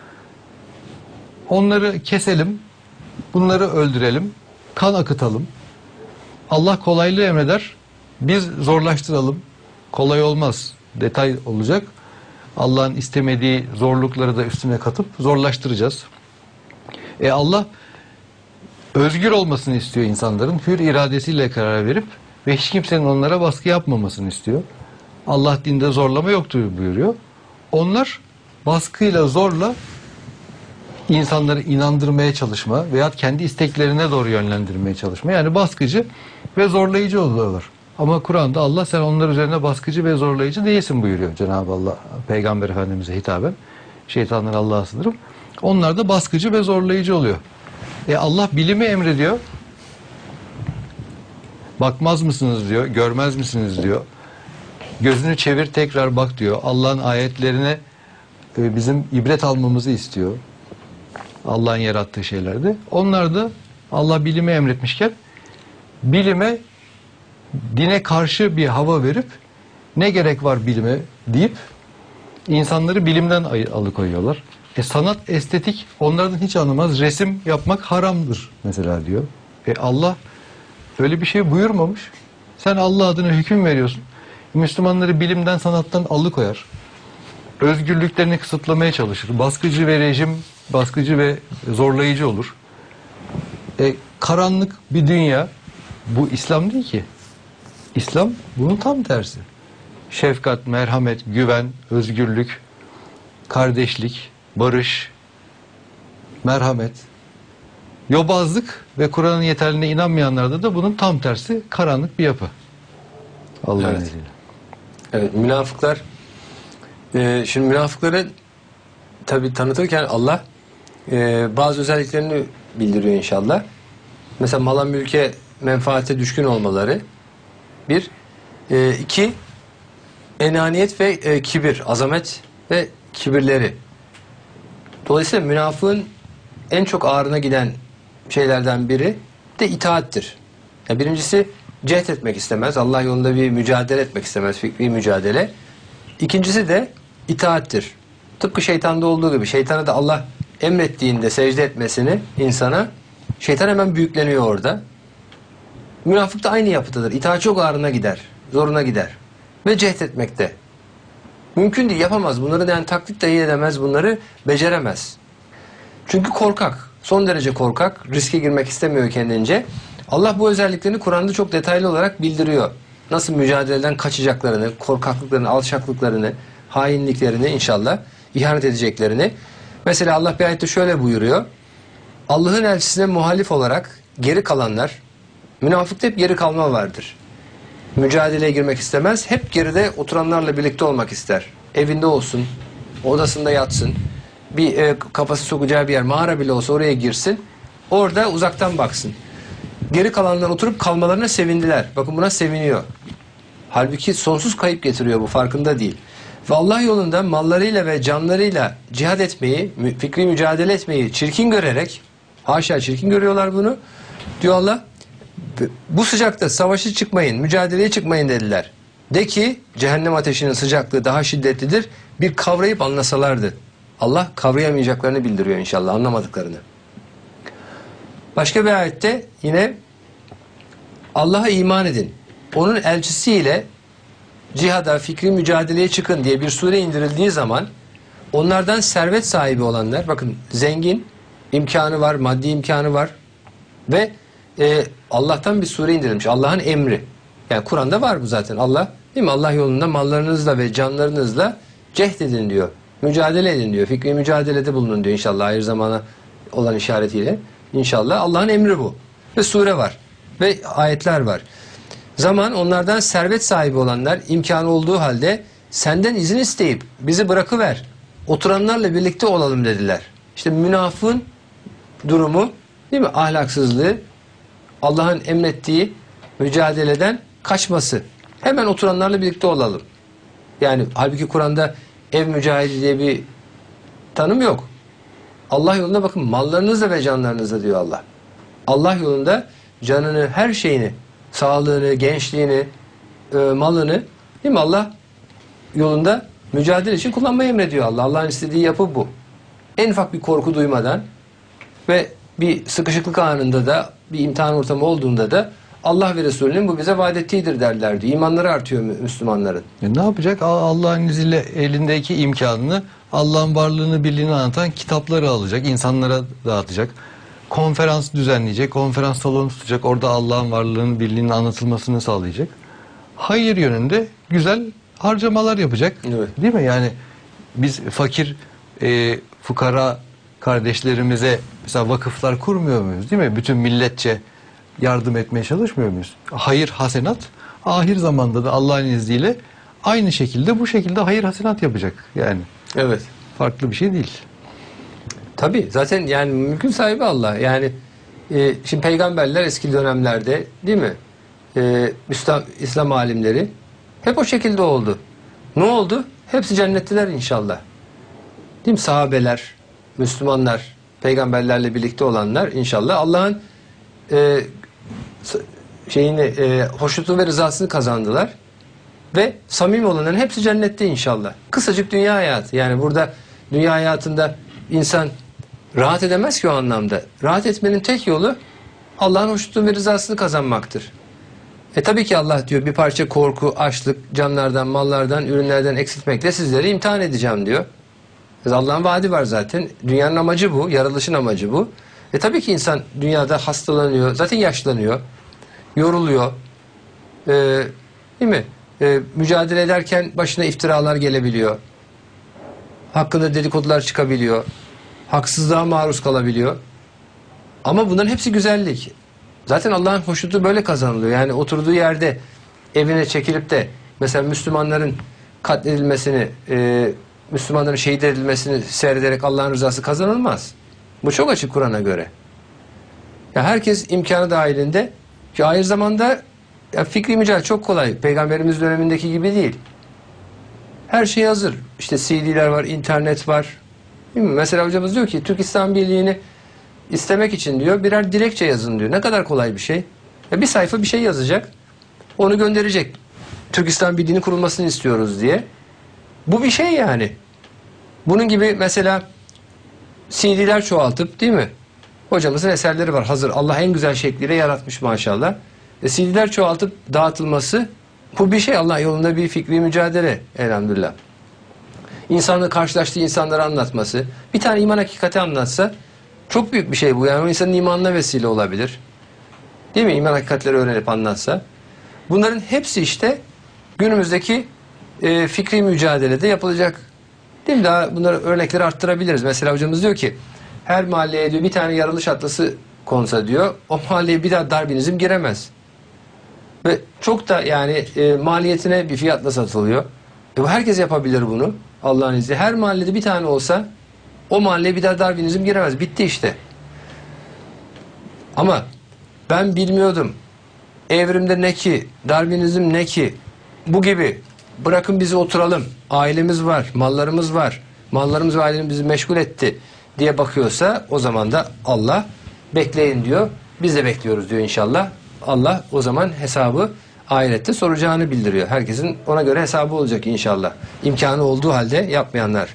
Onları keselim, bunları öldürelim, kan akıtalım. Allah kolaylığı emreder, biz zorlaştıralım. Kolay olmaz, detay olacak. Allah'ın istemediği zorlukları da üstüne katıp zorlaştıracağız. E Allah özgür olmasını istiyor insanların, hür iradesiyle karar verip ve hiç kimsenin onlara baskı yapmamasını istiyor. Allah dinde zorlama yoktur buyuruyor. Onlar baskıyla, zorla insanları inandırmaya çalışma veya kendi isteklerine doğru yönlendirmeye çalışma. Yani baskıcı ve zorlayıcı oluyorlar. Ama Kur'an'da Allah sen onlar üzerine baskıcı ve zorlayıcı değilsin buyuruyor Cenab-ı Allah Peygamber Efendimiz'e hitaben. Şeytanlar Allah'a sınırım. Onlar da baskıcı ve zorlayıcı oluyor. E Allah bilimi emrediyor. Bakmaz mısınız diyor, görmez misiniz diyor. Gözünü çevir tekrar bak diyor. Allah'ın ayetlerine e, bizim ibret almamızı istiyor. Allah'ın yarattığı şeylerde. Onlar da Allah bilimi emretmişken bilime, dine karşı bir hava verip ne gerek var bilime deyip insanları bilimden alıkoyuyorlar. E sanat, estetik onlardan hiç anlamaz. Resim yapmak haramdır mesela diyor. E Allah öyle bir şey buyurmamış. Sen Allah adına hüküm veriyorsun. Müslümanları bilimden, sanattan alıkoyar. Özgürlüklerini kısıtlamaya çalışır. Baskıcı ve rejim, baskıcı ve zorlayıcı olur. E, karanlık bir dünya. Bu İslam değil ki. İslam bunun tam tersi. Şefkat, merhamet, güven, özgürlük, kardeşlik, barış, merhamet, yobazlık ve Kur'an'ın yeterliliğine inanmayanlarda da bunun tam tersi karanlık bir yapı. Allah'ın Evet. izniyle. Evet, münafıklar e, şimdi münafıkları tabi tanıtırken Allah e, bazı özelliklerini bildiriyor inşallah. Mesela mala mülke menfaate düşkün olmaları bir. E, iki enaniyet ve e, kibir, azamet ve kibirleri. Dolayısıyla münafığın en çok ağrına giden şeylerden biri de itaattir. Yani birincisi cehd etmek istemez. Allah yolunda bir mücadele etmek istemez. Fikri mücadele. İkincisi de itaattir. Tıpkı şeytanda olduğu gibi. Şeytana da Allah emrettiğinde secde etmesini insana, şeytan hemen büyükleniyor orada. Münafık da aynı yapıdadır. İtaat çok ağrına gider. Zoruna gider. Ve cehd etmekte. Mümkün değil, yapamaz. Bunları yani taklit dahi edemez, bunları beceremez. Çünkü korkak. Son derece korkak. Riske girmek istemiyor kendince. Allah bu özelliklerini Kur'an'da çok detaylı olarak bildiriyor. Nasıl mücadeleden kaçacaklarını, korkaklıklarını, alçaklıklarını, hainliklerini inşallah, ihanet edeceklerini. Mesela Allah bir ayette şöyle buyuruyor. Allah'ın elçisine muhalif olarak geri kalanlar, münafıkta hep geri kalma vardır. Mücadeleye girmek istemez. Hep geride oturanlarla birlikte olmak ister. Evinde olsun, odasında yatsın, bir e, kafası sokacağı bir yer, mağara bile olsa oraya girsin. Orada uzaktan baksın. Geri kalanlar oturup kalmalarına sevindiler. Bakın buna seviniyor. Halbuki sonsuz kayıp getiriyor, bu farkında değil. Ve Allah yolunda mallarıyla ve canlarıyla cihad etmeyi, fikri mücadele etmeyi çirkin görerek, haşa çirkin görüyorlar bunu. Diyor Allah, bu sıcakta savaşı çıkmayın, mücadeleye çıkmayın dediler. De ki cehennem ateşinin sıcaklığı daha şiddetlidir. Bir kavrayıp anlasalardı. Allah kavrayamayacaklarını bildiriyor inşallah, anlamadıklarını. Başka bir ayette yine Allah'a iman edin. Onun elçisiyle cihada, fikri mücadeleye çıkın diye bir sure indirildiği zaman onlardan servet sahibi olanlar, bakın zengin, imkanı var, maddi imkanı var ve e, Allah'tan bir sure indirilmiş. Allah'ın emri. Yani Kur'an'da var bu zaten. Allah, değil mi? Allah yolunda mallarınızla ve canlarınızla cehd edin diyor. Mücadele edin diyor. Fikri mücadelede bulunun diyor inşallah, hayır zamana olan işaretiyle. İnşallah Allah'ın emri bu. Ve sure var. Ve ayetler var. Zaman onlardan servet sahibi olanlar imkanı olduğu halde senden izin isteyip bizi bırakıver, oturanlarla birlikte olalım dediler. İşte münafığın durumu, değil mi? Ahlaksızlığı, Allah'ın emrettiği mücadeleden kaçması. Hemen oturanlarla birlikte olalım. Yani halbuki Kur'an'da ev mücahidi diye bir tanım yok. Allah yolunda bakın mallarınızla ve canlarınızla diyor Allah. Allah yolunda canını, her şeyini, sağlığını, gençliğini, e, malını, değil mi? Allah yolunda mücadele için kullanmayı emrediyor Allah. Allah'ın istediği yapı bu. En ufak bir korku duymadan ve bir sıkışıklık anında da, bir imtihan ortamı olduğunda da Allah ve Resulünün bu bize vaat ettiğidir derler diyor. İmanları artıyor Müslümanların. E ne yapacak? Allah'ın izniyle elindeki imkanını, Allah'ın varlığını, birliğini anlatan kitapları alacak, insanlara dağıtacak. Konferans düzenleyecek, konferans salonu tutacak, orada Allah'ın varlığının, birliğinin anlatılmasını sağlayacak. Hayır yönünde güzel harcamalar yapacak. Evet. Değil mi? Yani biz fakir, e, fukara kardeşlerimize mesela vakıflar kurmuyor muyuz? Değil mi? Bütün milletçe yardım etmeye çalışmıyor muyuz? Hayır hasenat, ahir zamanda da Allah'ın izniyle aynı şekilde bu şekilde hayır hasenat yapacak. Yani Evet. farklı bir şey değil. Tabii zaten yani mülkün sahibi Allah. Yani e, şimdi peygamberler eski dönemlerde, değil mi? E, İslam, İslam alimleri hep o şekilde oldu. Ne oldu? Hepsi cennettiler inşallah. Değil mi? Sahabeler, Müslümanlar, peygamberlerle birlikte olanlar inşallah Allah'ın e, şeyini, e, hoşnutu ve rızasını kazandılar. Ve samimi olanların hepsi cennette inşallah. Kısacık dünya hayatı. Yani burada dünya hayatında insan rahat edemez ki o anlamda. Rahat etmenin tek yolu Allah'ın hoşnutu ve rızasını kazanmaktır. E tabii ki Allah diyor bir parça korku, açlık, canlardan, mallardan, ürünlerden eksiltmekle sizleri imtihan edeceğim diyor. Allah'ın vaadi var zaten. Dünyanın amacı bu, yaratılışın amacı bu. E tabii ki insan dünyada hastalanıyor, zaten yaşlanıyor, yoruluyor. E, değil mi? E, mücadele ederken başına iftiralar gelebiliyor. Hakkında dedikodular çıkabiliyor. Haksızlığa maruz kalabiliyor. Ama bunların hepsi güzellik. Zaten Allah'ın hoşnutu böyle kazanılıyor. Yani oturduğu yerde evine çekilip de mesela Müslümanların katledilmesini, e, Müslümanların şehit edilmesini seyrederek Allah'ın rızası kazanılmaz. Bu çok açık Kur'an'a göre. Ya herkes imkanı dahilinde, ki aynı zamanda ya fikri mücadele çok kolay. Peygamberimiz dönemindeki gibi değil. Her şey hazır. İşte C D'ler var, internet var. Değil mi? Mesela hocamız diyor ki Türk İslam Birliği'ni istemek için diyor birer dilekçe yazın diyor. Ne kadar kolay bir şey. E bir sayfa bir şey yazacak. Onu gönderecek. Türkistan Birliği'nin kurulmasını istiyoruz diye. Bu bir şey yani. Bunun gibi mesela C D'ler çoğaltıp, değil mi? Hocamızın eserleri var hazır. Allah en güzel şekliyle yaratmış maşallah. E C D'ler çoğaltıp dağıtılması, bu bir şey. Allah yolunda bir fikri mücadele elhamdülillah. İnsanla karşılaştığı insanları anlatması. Bir tane iman hakikati anlatsa çok büyük bir şey bu. Yani o insanın imanına vesile olabilir. Değil mi? İman hakikatleri öğrenip anlatsa. Bunların hepsi işte günümüzdeki e, fikri mücadelede yapılacak. Değil mi? Daha bunları örnekleri arttırabiliriz. Mesela hocamız diyor ki her mahalleye diyor bir tane yaratılış atlası konsa diyor. O mahalleye bir daha Darwinizm giremez. Ve çok da yani e, maliyetine bir fiyatla satılıyor. E, bu herkes yapabilir bunu. Allah'ın izniyle. Her mahallede bir tane olsa o mahalleye bir daha Darwinizm giremez. Bitti işte. Ama ben bilmiyordum. Evrimde ne ki, Darwinizm ne ki, bu gibi. Bırakın bizi oturalım. Ailemiz var, mallarımız var. Mallarımız ve ailemiz bizi meşgul etti diye bakıyorsa o zaman da Allah bekleyin diyor. Biz de bekliyoruz diyor inşallah. Allah o zaman hesabı ahirette soracağını bildiriyor. Herkesin ona göre hesabı olacak inşallah. İmkanı olduğu halde yapmayanlar.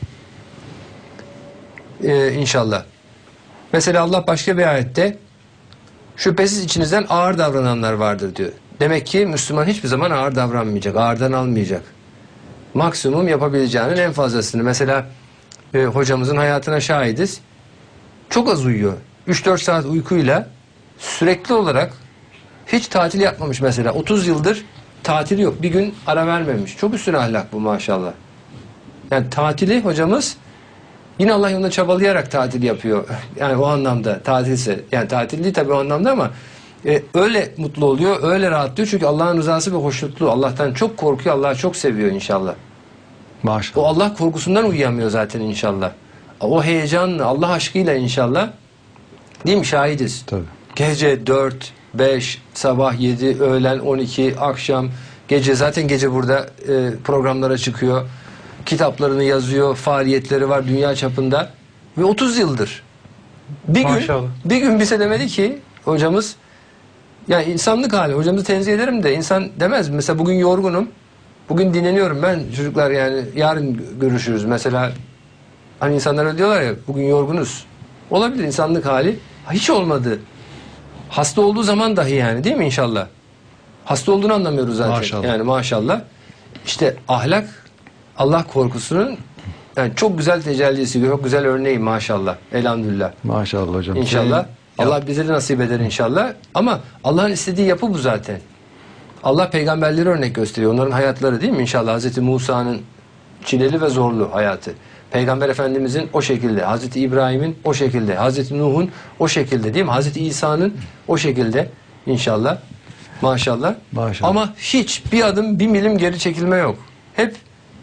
Ee, inşallah. Mesela Allah başka bir ayette şüphesiz içinizden ağır davrananlar vardır diyor. Demek ki Müslüman hiçbir zaman ağır davranmayacak, ağırdan almayacak. Maksimum yapabileceğinin en fazlasını. Mesela e, hocamızın hayatına şahidiz. Çok az uyuyor. üç dört saat uykuyla sürekli olarak hiç tatil yapmamış mesela. otuz yıldır tatili yok. Bir gün ara vermemiş. Çok üstün ahlak bu maşallah. Yani tatili hocamız yine Allah yolunda çabalayarak tatil yapıyor. Yani o anlamda tatilse. Yani tatil değil tabii o anlamda ama e, öyle mutlu oluyor, öyle rahatlıyor. Çünkü Allah'ın rızası ve hoşnutluğu. Allah'tan çok korkuyor, Allah'ı çok seviyor inşallah. Maşallah. O Allah korkusundan uyuyamıyor zaten inşallah. O heyecanla, Allah aşkıyla inşallah. Değil mi? Şahidiz. Tabii. Gece dört, beş, sabah yedi, öğlen on iki, akşam, gece zaten gece burada e, programlara çıkıyor. Kitaplarını yazıyor, faaliyetleri var dünya çapında. Ve otuz yıldır. Bir gün, Maşallah. bir gün bize demedi ki hocamız, yani insanlık hali, hocamızı tenzih ederim de insan demez. Mesela bugün yorgunum, bugün dinleniyorum ben çocuklar, yani yarın görüşürüz. Mesela hani insanlar öyle diyorlar ya, bugün yorgunuz. Olabilir, insanlık hali. Hiç olmadı. Hasta olduğu zaman dahi yani, değil mi inşallah? Hasta olduğunu anlamıyoruz zaten. Maşallah. Yani maşallah. İşte ahlak, Allah korkusunun yani çok güzel tecellisi, çok güzel örneği maşallah. Elhamdülillah. Maşallah hocam. İnşallah. Senin- Allah bize de nasip eder inşallah. Ama Allah'ın istediği yapı bu zaten. Allah peygamberleri örnek gösteriyor. Onların hayatları, değil mi? İnşallah Hazreti Musa'nın çileli ve zorlu hayatı. Peygamber Efendimizin o şekilde, Hazreti İbrahim'in o şekilde, Hazreti Nuh'un o şekilde, değil mi? Hazreti İsa'nın o şekilde inşallah. Maşallah. Maşallah. Ama hiç bir adım, bir milim geri çekilme yok. Hep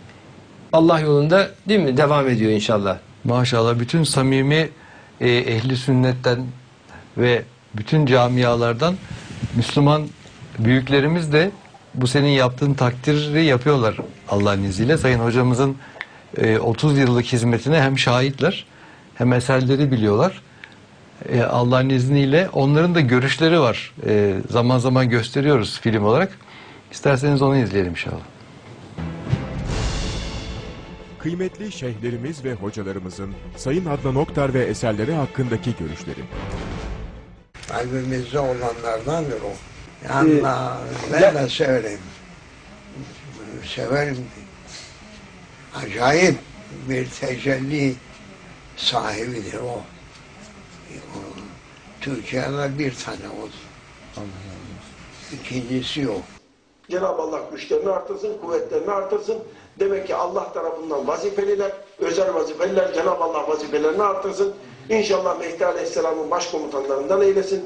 Allah yolunda, değil mi? Devam ediyor inşallah. Maşallah bütün samimi e, ehli sünnetten ve bütün camialardan Müslüman büyüklerimiz de bu senin yaptığın takdiri yapıyorlar Allah'ın izniyle. Sayın hocamızın e, otuz yıllık hizmetine hem şahitler hem eserleri biliyorlar. E, Allah'ın izniyle onların da görüşleri var. E, zaman zaman gösteriyoruz film olarak. İsterseniz onu izleyelim inşallah. Kıymetli şeyhlerimiz ve hocalarımızın Sayın Adnan Oktar ve eserleri hakkındaki görüşleri. Kalbimizde olanlardandır o. Yani ben de severim. Severim. Acayip bir tecelli sahibidir o. O Türkiye'de bir tane oldu. İkincisi yok. Cenab-ı Allah güçlerini artırsın, kuvvetlerini artırsın. Demek ki Allah tarafından vazifeliler, özel vazifeliler, Cenab-ı Allah vazifelerini artırsın. İnşallah Mehdi Aleyhisselam'ın başkomutanlarından eylesin.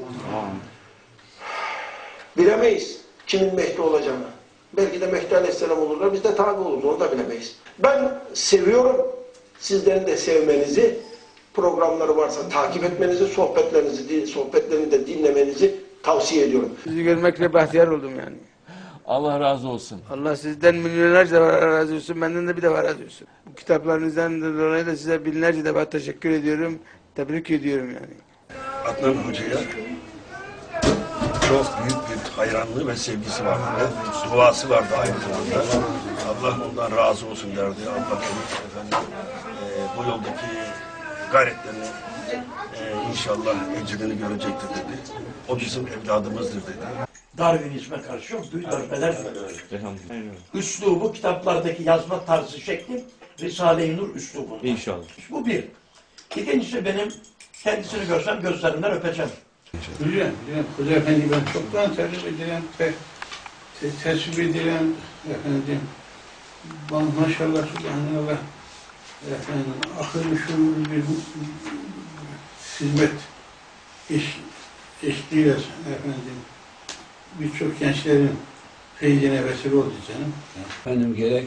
Bilemeyiz kimin Mehdi olacağını. Belki de Mehdi Aleyhisselam olurlar, biz de tabi oluruz, onu da bilemeyiz. Ben seviyorum, sizlerin de sevmenizi, programları varsa takip etmenizi, sohbetlerinizi, sohbetlerini de dinlemenizi tavsiye ediyorum. Sizi görmekle bahtiyar oldum yani. Allah razı olsun. Allah sizden milyonlarca defa razı olsun, benden de bir defa razı olsun. Bu kitaplarınızdan dolayı da size binlerce defa teşekkür ediyorum, tebrik ediyorum yani. Adnan Hoca'ya çok büyük bir hayranlığı ve sevgisi vardı. Ve duası vardı aynı zamanda. Allah ondan razı olsun derdi. Allah efendim, e, bu yoldaki gayretlerini e, inşallah ecrini görecektir dedi. O bizim evladımızdır dedi. Darwinizme karşı çok büyük darbeler üslubu, kitaplardaki yazma tarzı şekli Risale-i Nur üslubu. İnşallah. Bu bir. İkincisi benim kendisini görsem gözlerinden öpeceğim. Biliyorum, biliyorum. Hoca Efendi ben çoktan tercih edilen, te, te, tesbih edilen efendim, maşallah, subhanallah, efendim, akıl-ı şuurlu bir hizmet iş, eşliğiyle efendim, birçok gençlerin feyzine vesile oldu canım. Efendim gerek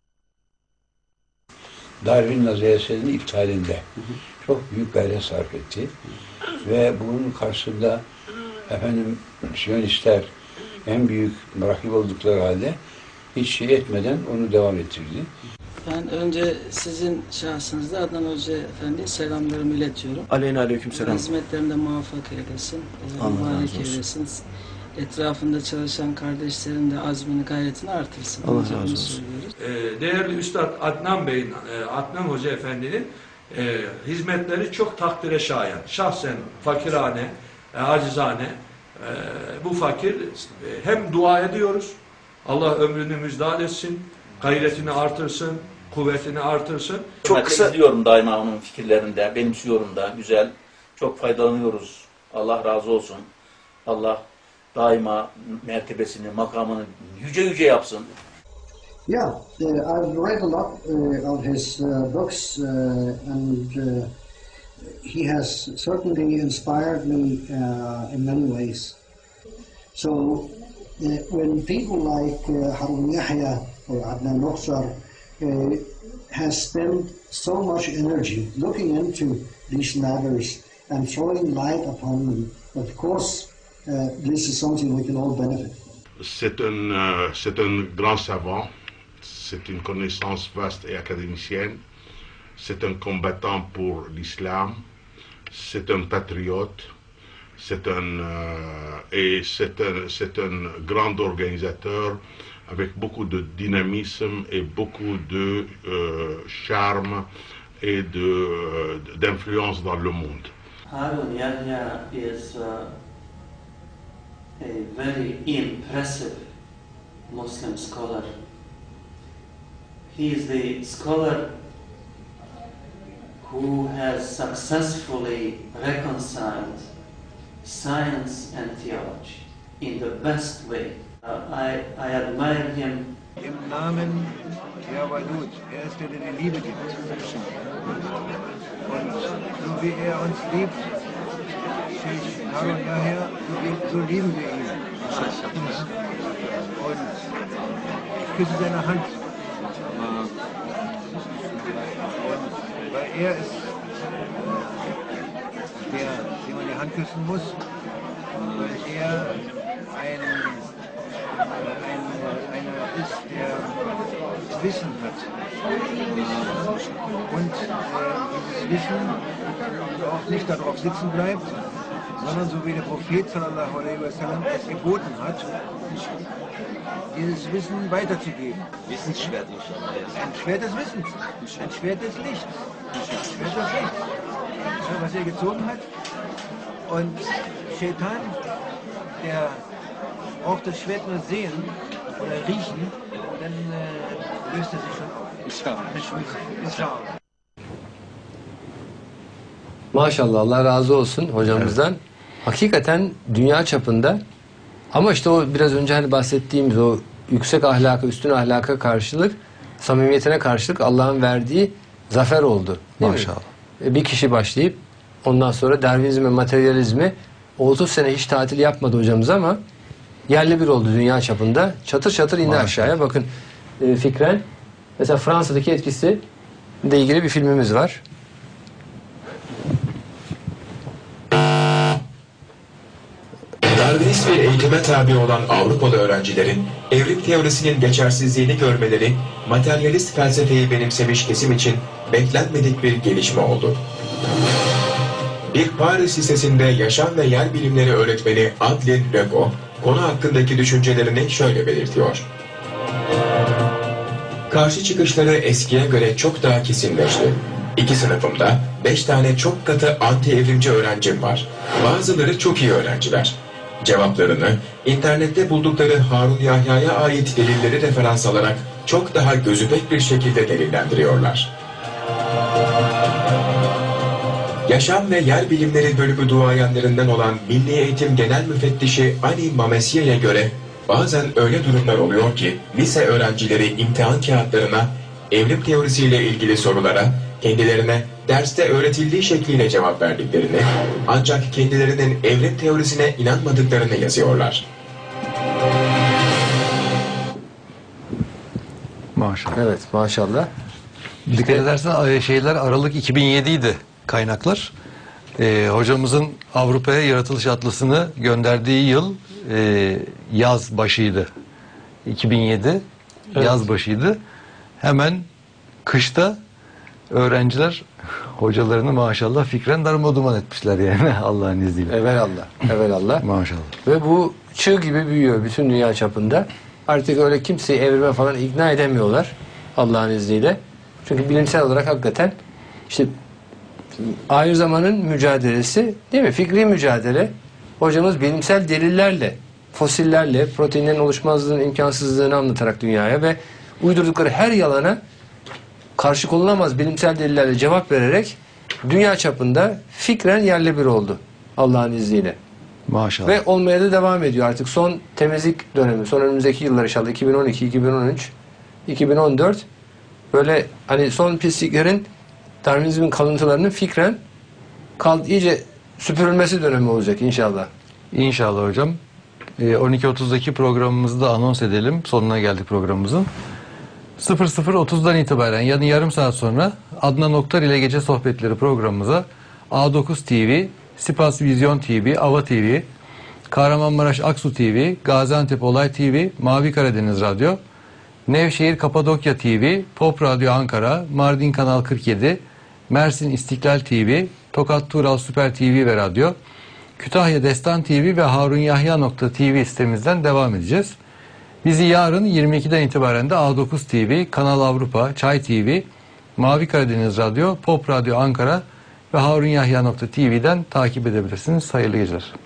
Darwin nazariyesinin iptalinde çok büyük gayret sarf etti. Ve bunun karşısında efendim Siyonistler en büyük rakip oldukları halde hiç şey etmeden onu devam ettirdi. Ben önce sizin şahsınızda Adnan Hoca Efendi'ye selamlarımı iletiyorum. Aleyna aleyküm selam. Hizmetlerinde muvaffak eylesin, Allah mübarek razı olsun. eylesin. Etrafında çalışan kardeşlerin de azmini, gayretini artırsın. Allah Önce razı bunu olsun. söylüyoruz. Ee, değerli Üstad Adnan Bey'in, e, Adnan Hoca Efendi'nin e, hizmetleri çok takdire şayan. Şahsen fakirane, e, acizane, e, bu fakir e, hem dua ediyoruz, Allah ömrünü müjdat etsin, gayretini artırsın, kuvvetini artırsın. Çok kısa izliyorum daima onun fikirlerinde, benimsiyorum da, güzel, çok faydalanıyoruz. Allah razı olsun. Allah daima mertebesini, makamını yüce yüce yapsın. Yeah, uh, I've read a lot uh, of his uh, books uh, and uh, he has certainly inspired me uh, in many ways. So uh, when people like uh, Harun Yahya or Adnan Oktar uh, has spent so much energy looking into these matters and throwing light upon them, of course uh, this is something we can all benefit. C'est un, euh, c'est un grand savant, c'est une connaissance vaste et académicienne, c'est un combattant pour l'islam, c'est un patriote, c'est un, euh, et c'est un, c'est un grand organisateur avec beaucoup de dynamisme et beaucoup de euh, charme et de, euh, d'influence dans le monde. Harun Yahya is uh, a very impressive Muslim scholar. He is the scholar who has successfully reconciled science and theology in the best way. Uh, I, I admire him. Im Namen Jawalut, er ist der, der die Liebe gibt. Und so wie er uns liebt, Sheikh Harun Yahya, so, so lieben wir ihn. Und ich küsse seine Hand. Und weil er ist der, dem man die Hand küssen muss, weil er ein Ein, einer ist, der Wissen hat. Und äh, dieses Wissen auch nicht darauf sitzen bleibt, sondern so wie der Prophet sallallahu alaihi wasallam es geboten hat, dieses Wissen weiterzugeben. Wissensschwert. Ein Schwert des Wissens, ein Schwert des Lichts. Ein Schwert des Lichts. Ja, was er gezogen hat. Und Shaitan, der auch das Schwert nur sehen oder riechen, dann äh, löst er sich schon auf. İnşallah. Maşallah, Allah razı olsun hocamızdan. Evet. Hakikaten dünya çapında, ama işte o biraz önce hani bahsettiğimiz o yüksek ahlaka, üstün ahlaka karşılık, samimiyetine karşılık Allah'ın verdiği zafer oldu. Maşallah. Mi? Bir kişi başlayıp ondan sonra Darwinizm ve materyalizmi otuz sene hiç tatil yapmadı hocamız ama yerli bir oldu dünya çapında. Çatır çatır indi Maşallah. Aşağıya. Bakın e, fikren mesela Fransa'daki etkisi ile ilgili bir filmimiz var. Darwinist bir eğitime tabi olan Avrupalı öğrencilerin evrim teorisinin geçersizliğini görmeleri materyalist felsefeyi benimsemiş kesim için beklenmedik bir gelişme oldu. Bir Paris Lisesi'nde yaşam ve yer bilimleri öğretmeni Adeline Lebo, konu hakkındaki düşüncelerini şöyle belirtiyor. Karşı çıkışları eskiye göre çok daha kesinleşti. İki sınıfımda beş tane çok katı anti-evrimci öğrencim var. Bazıları çok iyi öğrenciler. Cevaplarını internette buldukları Harun Yahya'ya ait delilleri referans alarak çok daha gözüpek bir şekilde delillendiriyorlar. Yaşam ve Yer Bilimleri bölümü duayenlerinden olan Milli Eğitim Genel Müfettişi Ali Mamesiye'ye göre bazen öyle durumlar oluyor ki lise öğrencileri imtihan kağıtlarına evrim teorisiyle ilgili sorulara kendilerine derste öğretildiği şekliyle cevap verdiklerini, ancak kendilerinin evrim teorisine inanmadıklarını yazıyorlar. Maşallah. Evet, maşallah. Dikkat edersen şeyler Aralık iki bin yedi'ydi kaynaklar. Ee, hocamızın Avrupa'ya yaratılış atlasını gönderdiği yıl e, yaz başıydı. iki bin yedi Evet. yaz başıydı. Hemen kışta öğrenciler hocalarını maşallah fikren darmaduman etmişler yani Allah'ın izniyle. Evelallah. Evelallah. Maşallah. Ve bu çığ gibi büyüyor bütün dünya çapında. Artık öyle kimseyi evrime falan ikna edemiyorlar Allah'ın izniyle. Çünkü bilimsel olarak hakikaten işte ahir zamanın mücadelesi değil mi? Fikri mücadele. Hocamız bilimsel delillerle, fosillerle proteinlerin oluşmazlığının imkansızlığını anlatarak dünyaya ve uydurdukları her yalana karşı konulamaz bilimsel delillerle cevap vererek dünya çapında fikren yerle bir oldu Allah'ın izniyle. Maşallah. Ve olmaya da devam ediyor artık. Son temizlik dönemi, son önümüzdeki yıllar inşallah iki bin on iki, iki bin on üç, iki bin on dört böyle hani son pisliklerin Darwinizmin kalıntılarının fikren kal, iyice süpürülmesi dönemi olacak inşallah. İnşallah hocam. on iki otuz'daki programımızı da anons edelim. Sonuna geldik programımızın. sıfır sıfır otuz'dan itibaren yani yarım saat sonra Adnan Oktar ile Gece Sohbetleri programımıza A dokuz T V, Sivas Vizyon T V, Ava T V, Kahramanmaraş Aksu T V, Gaziantep Olay T V, Mavi Karadeniz Radyo, Nevşehir Kapadokya T V, Pop Radyo Ankara, Mardin Kanal kırk yedi, Mersin İstiklal T V, Tokat Tural Süper T V ve Radyo, Kütahya Destan T V ve harunyahya nokta T V sitemizden devam edeceğiz. Bizi yarın yirmi iki'den itibaren de A dokuz T V, Kanal Avrupa, Çay T V, Mavi Karadeniz Radyo, Pop Radyo Ankara ve harunyahya nokta T V'den takip edebilirsiniz. Hayırlı geceler.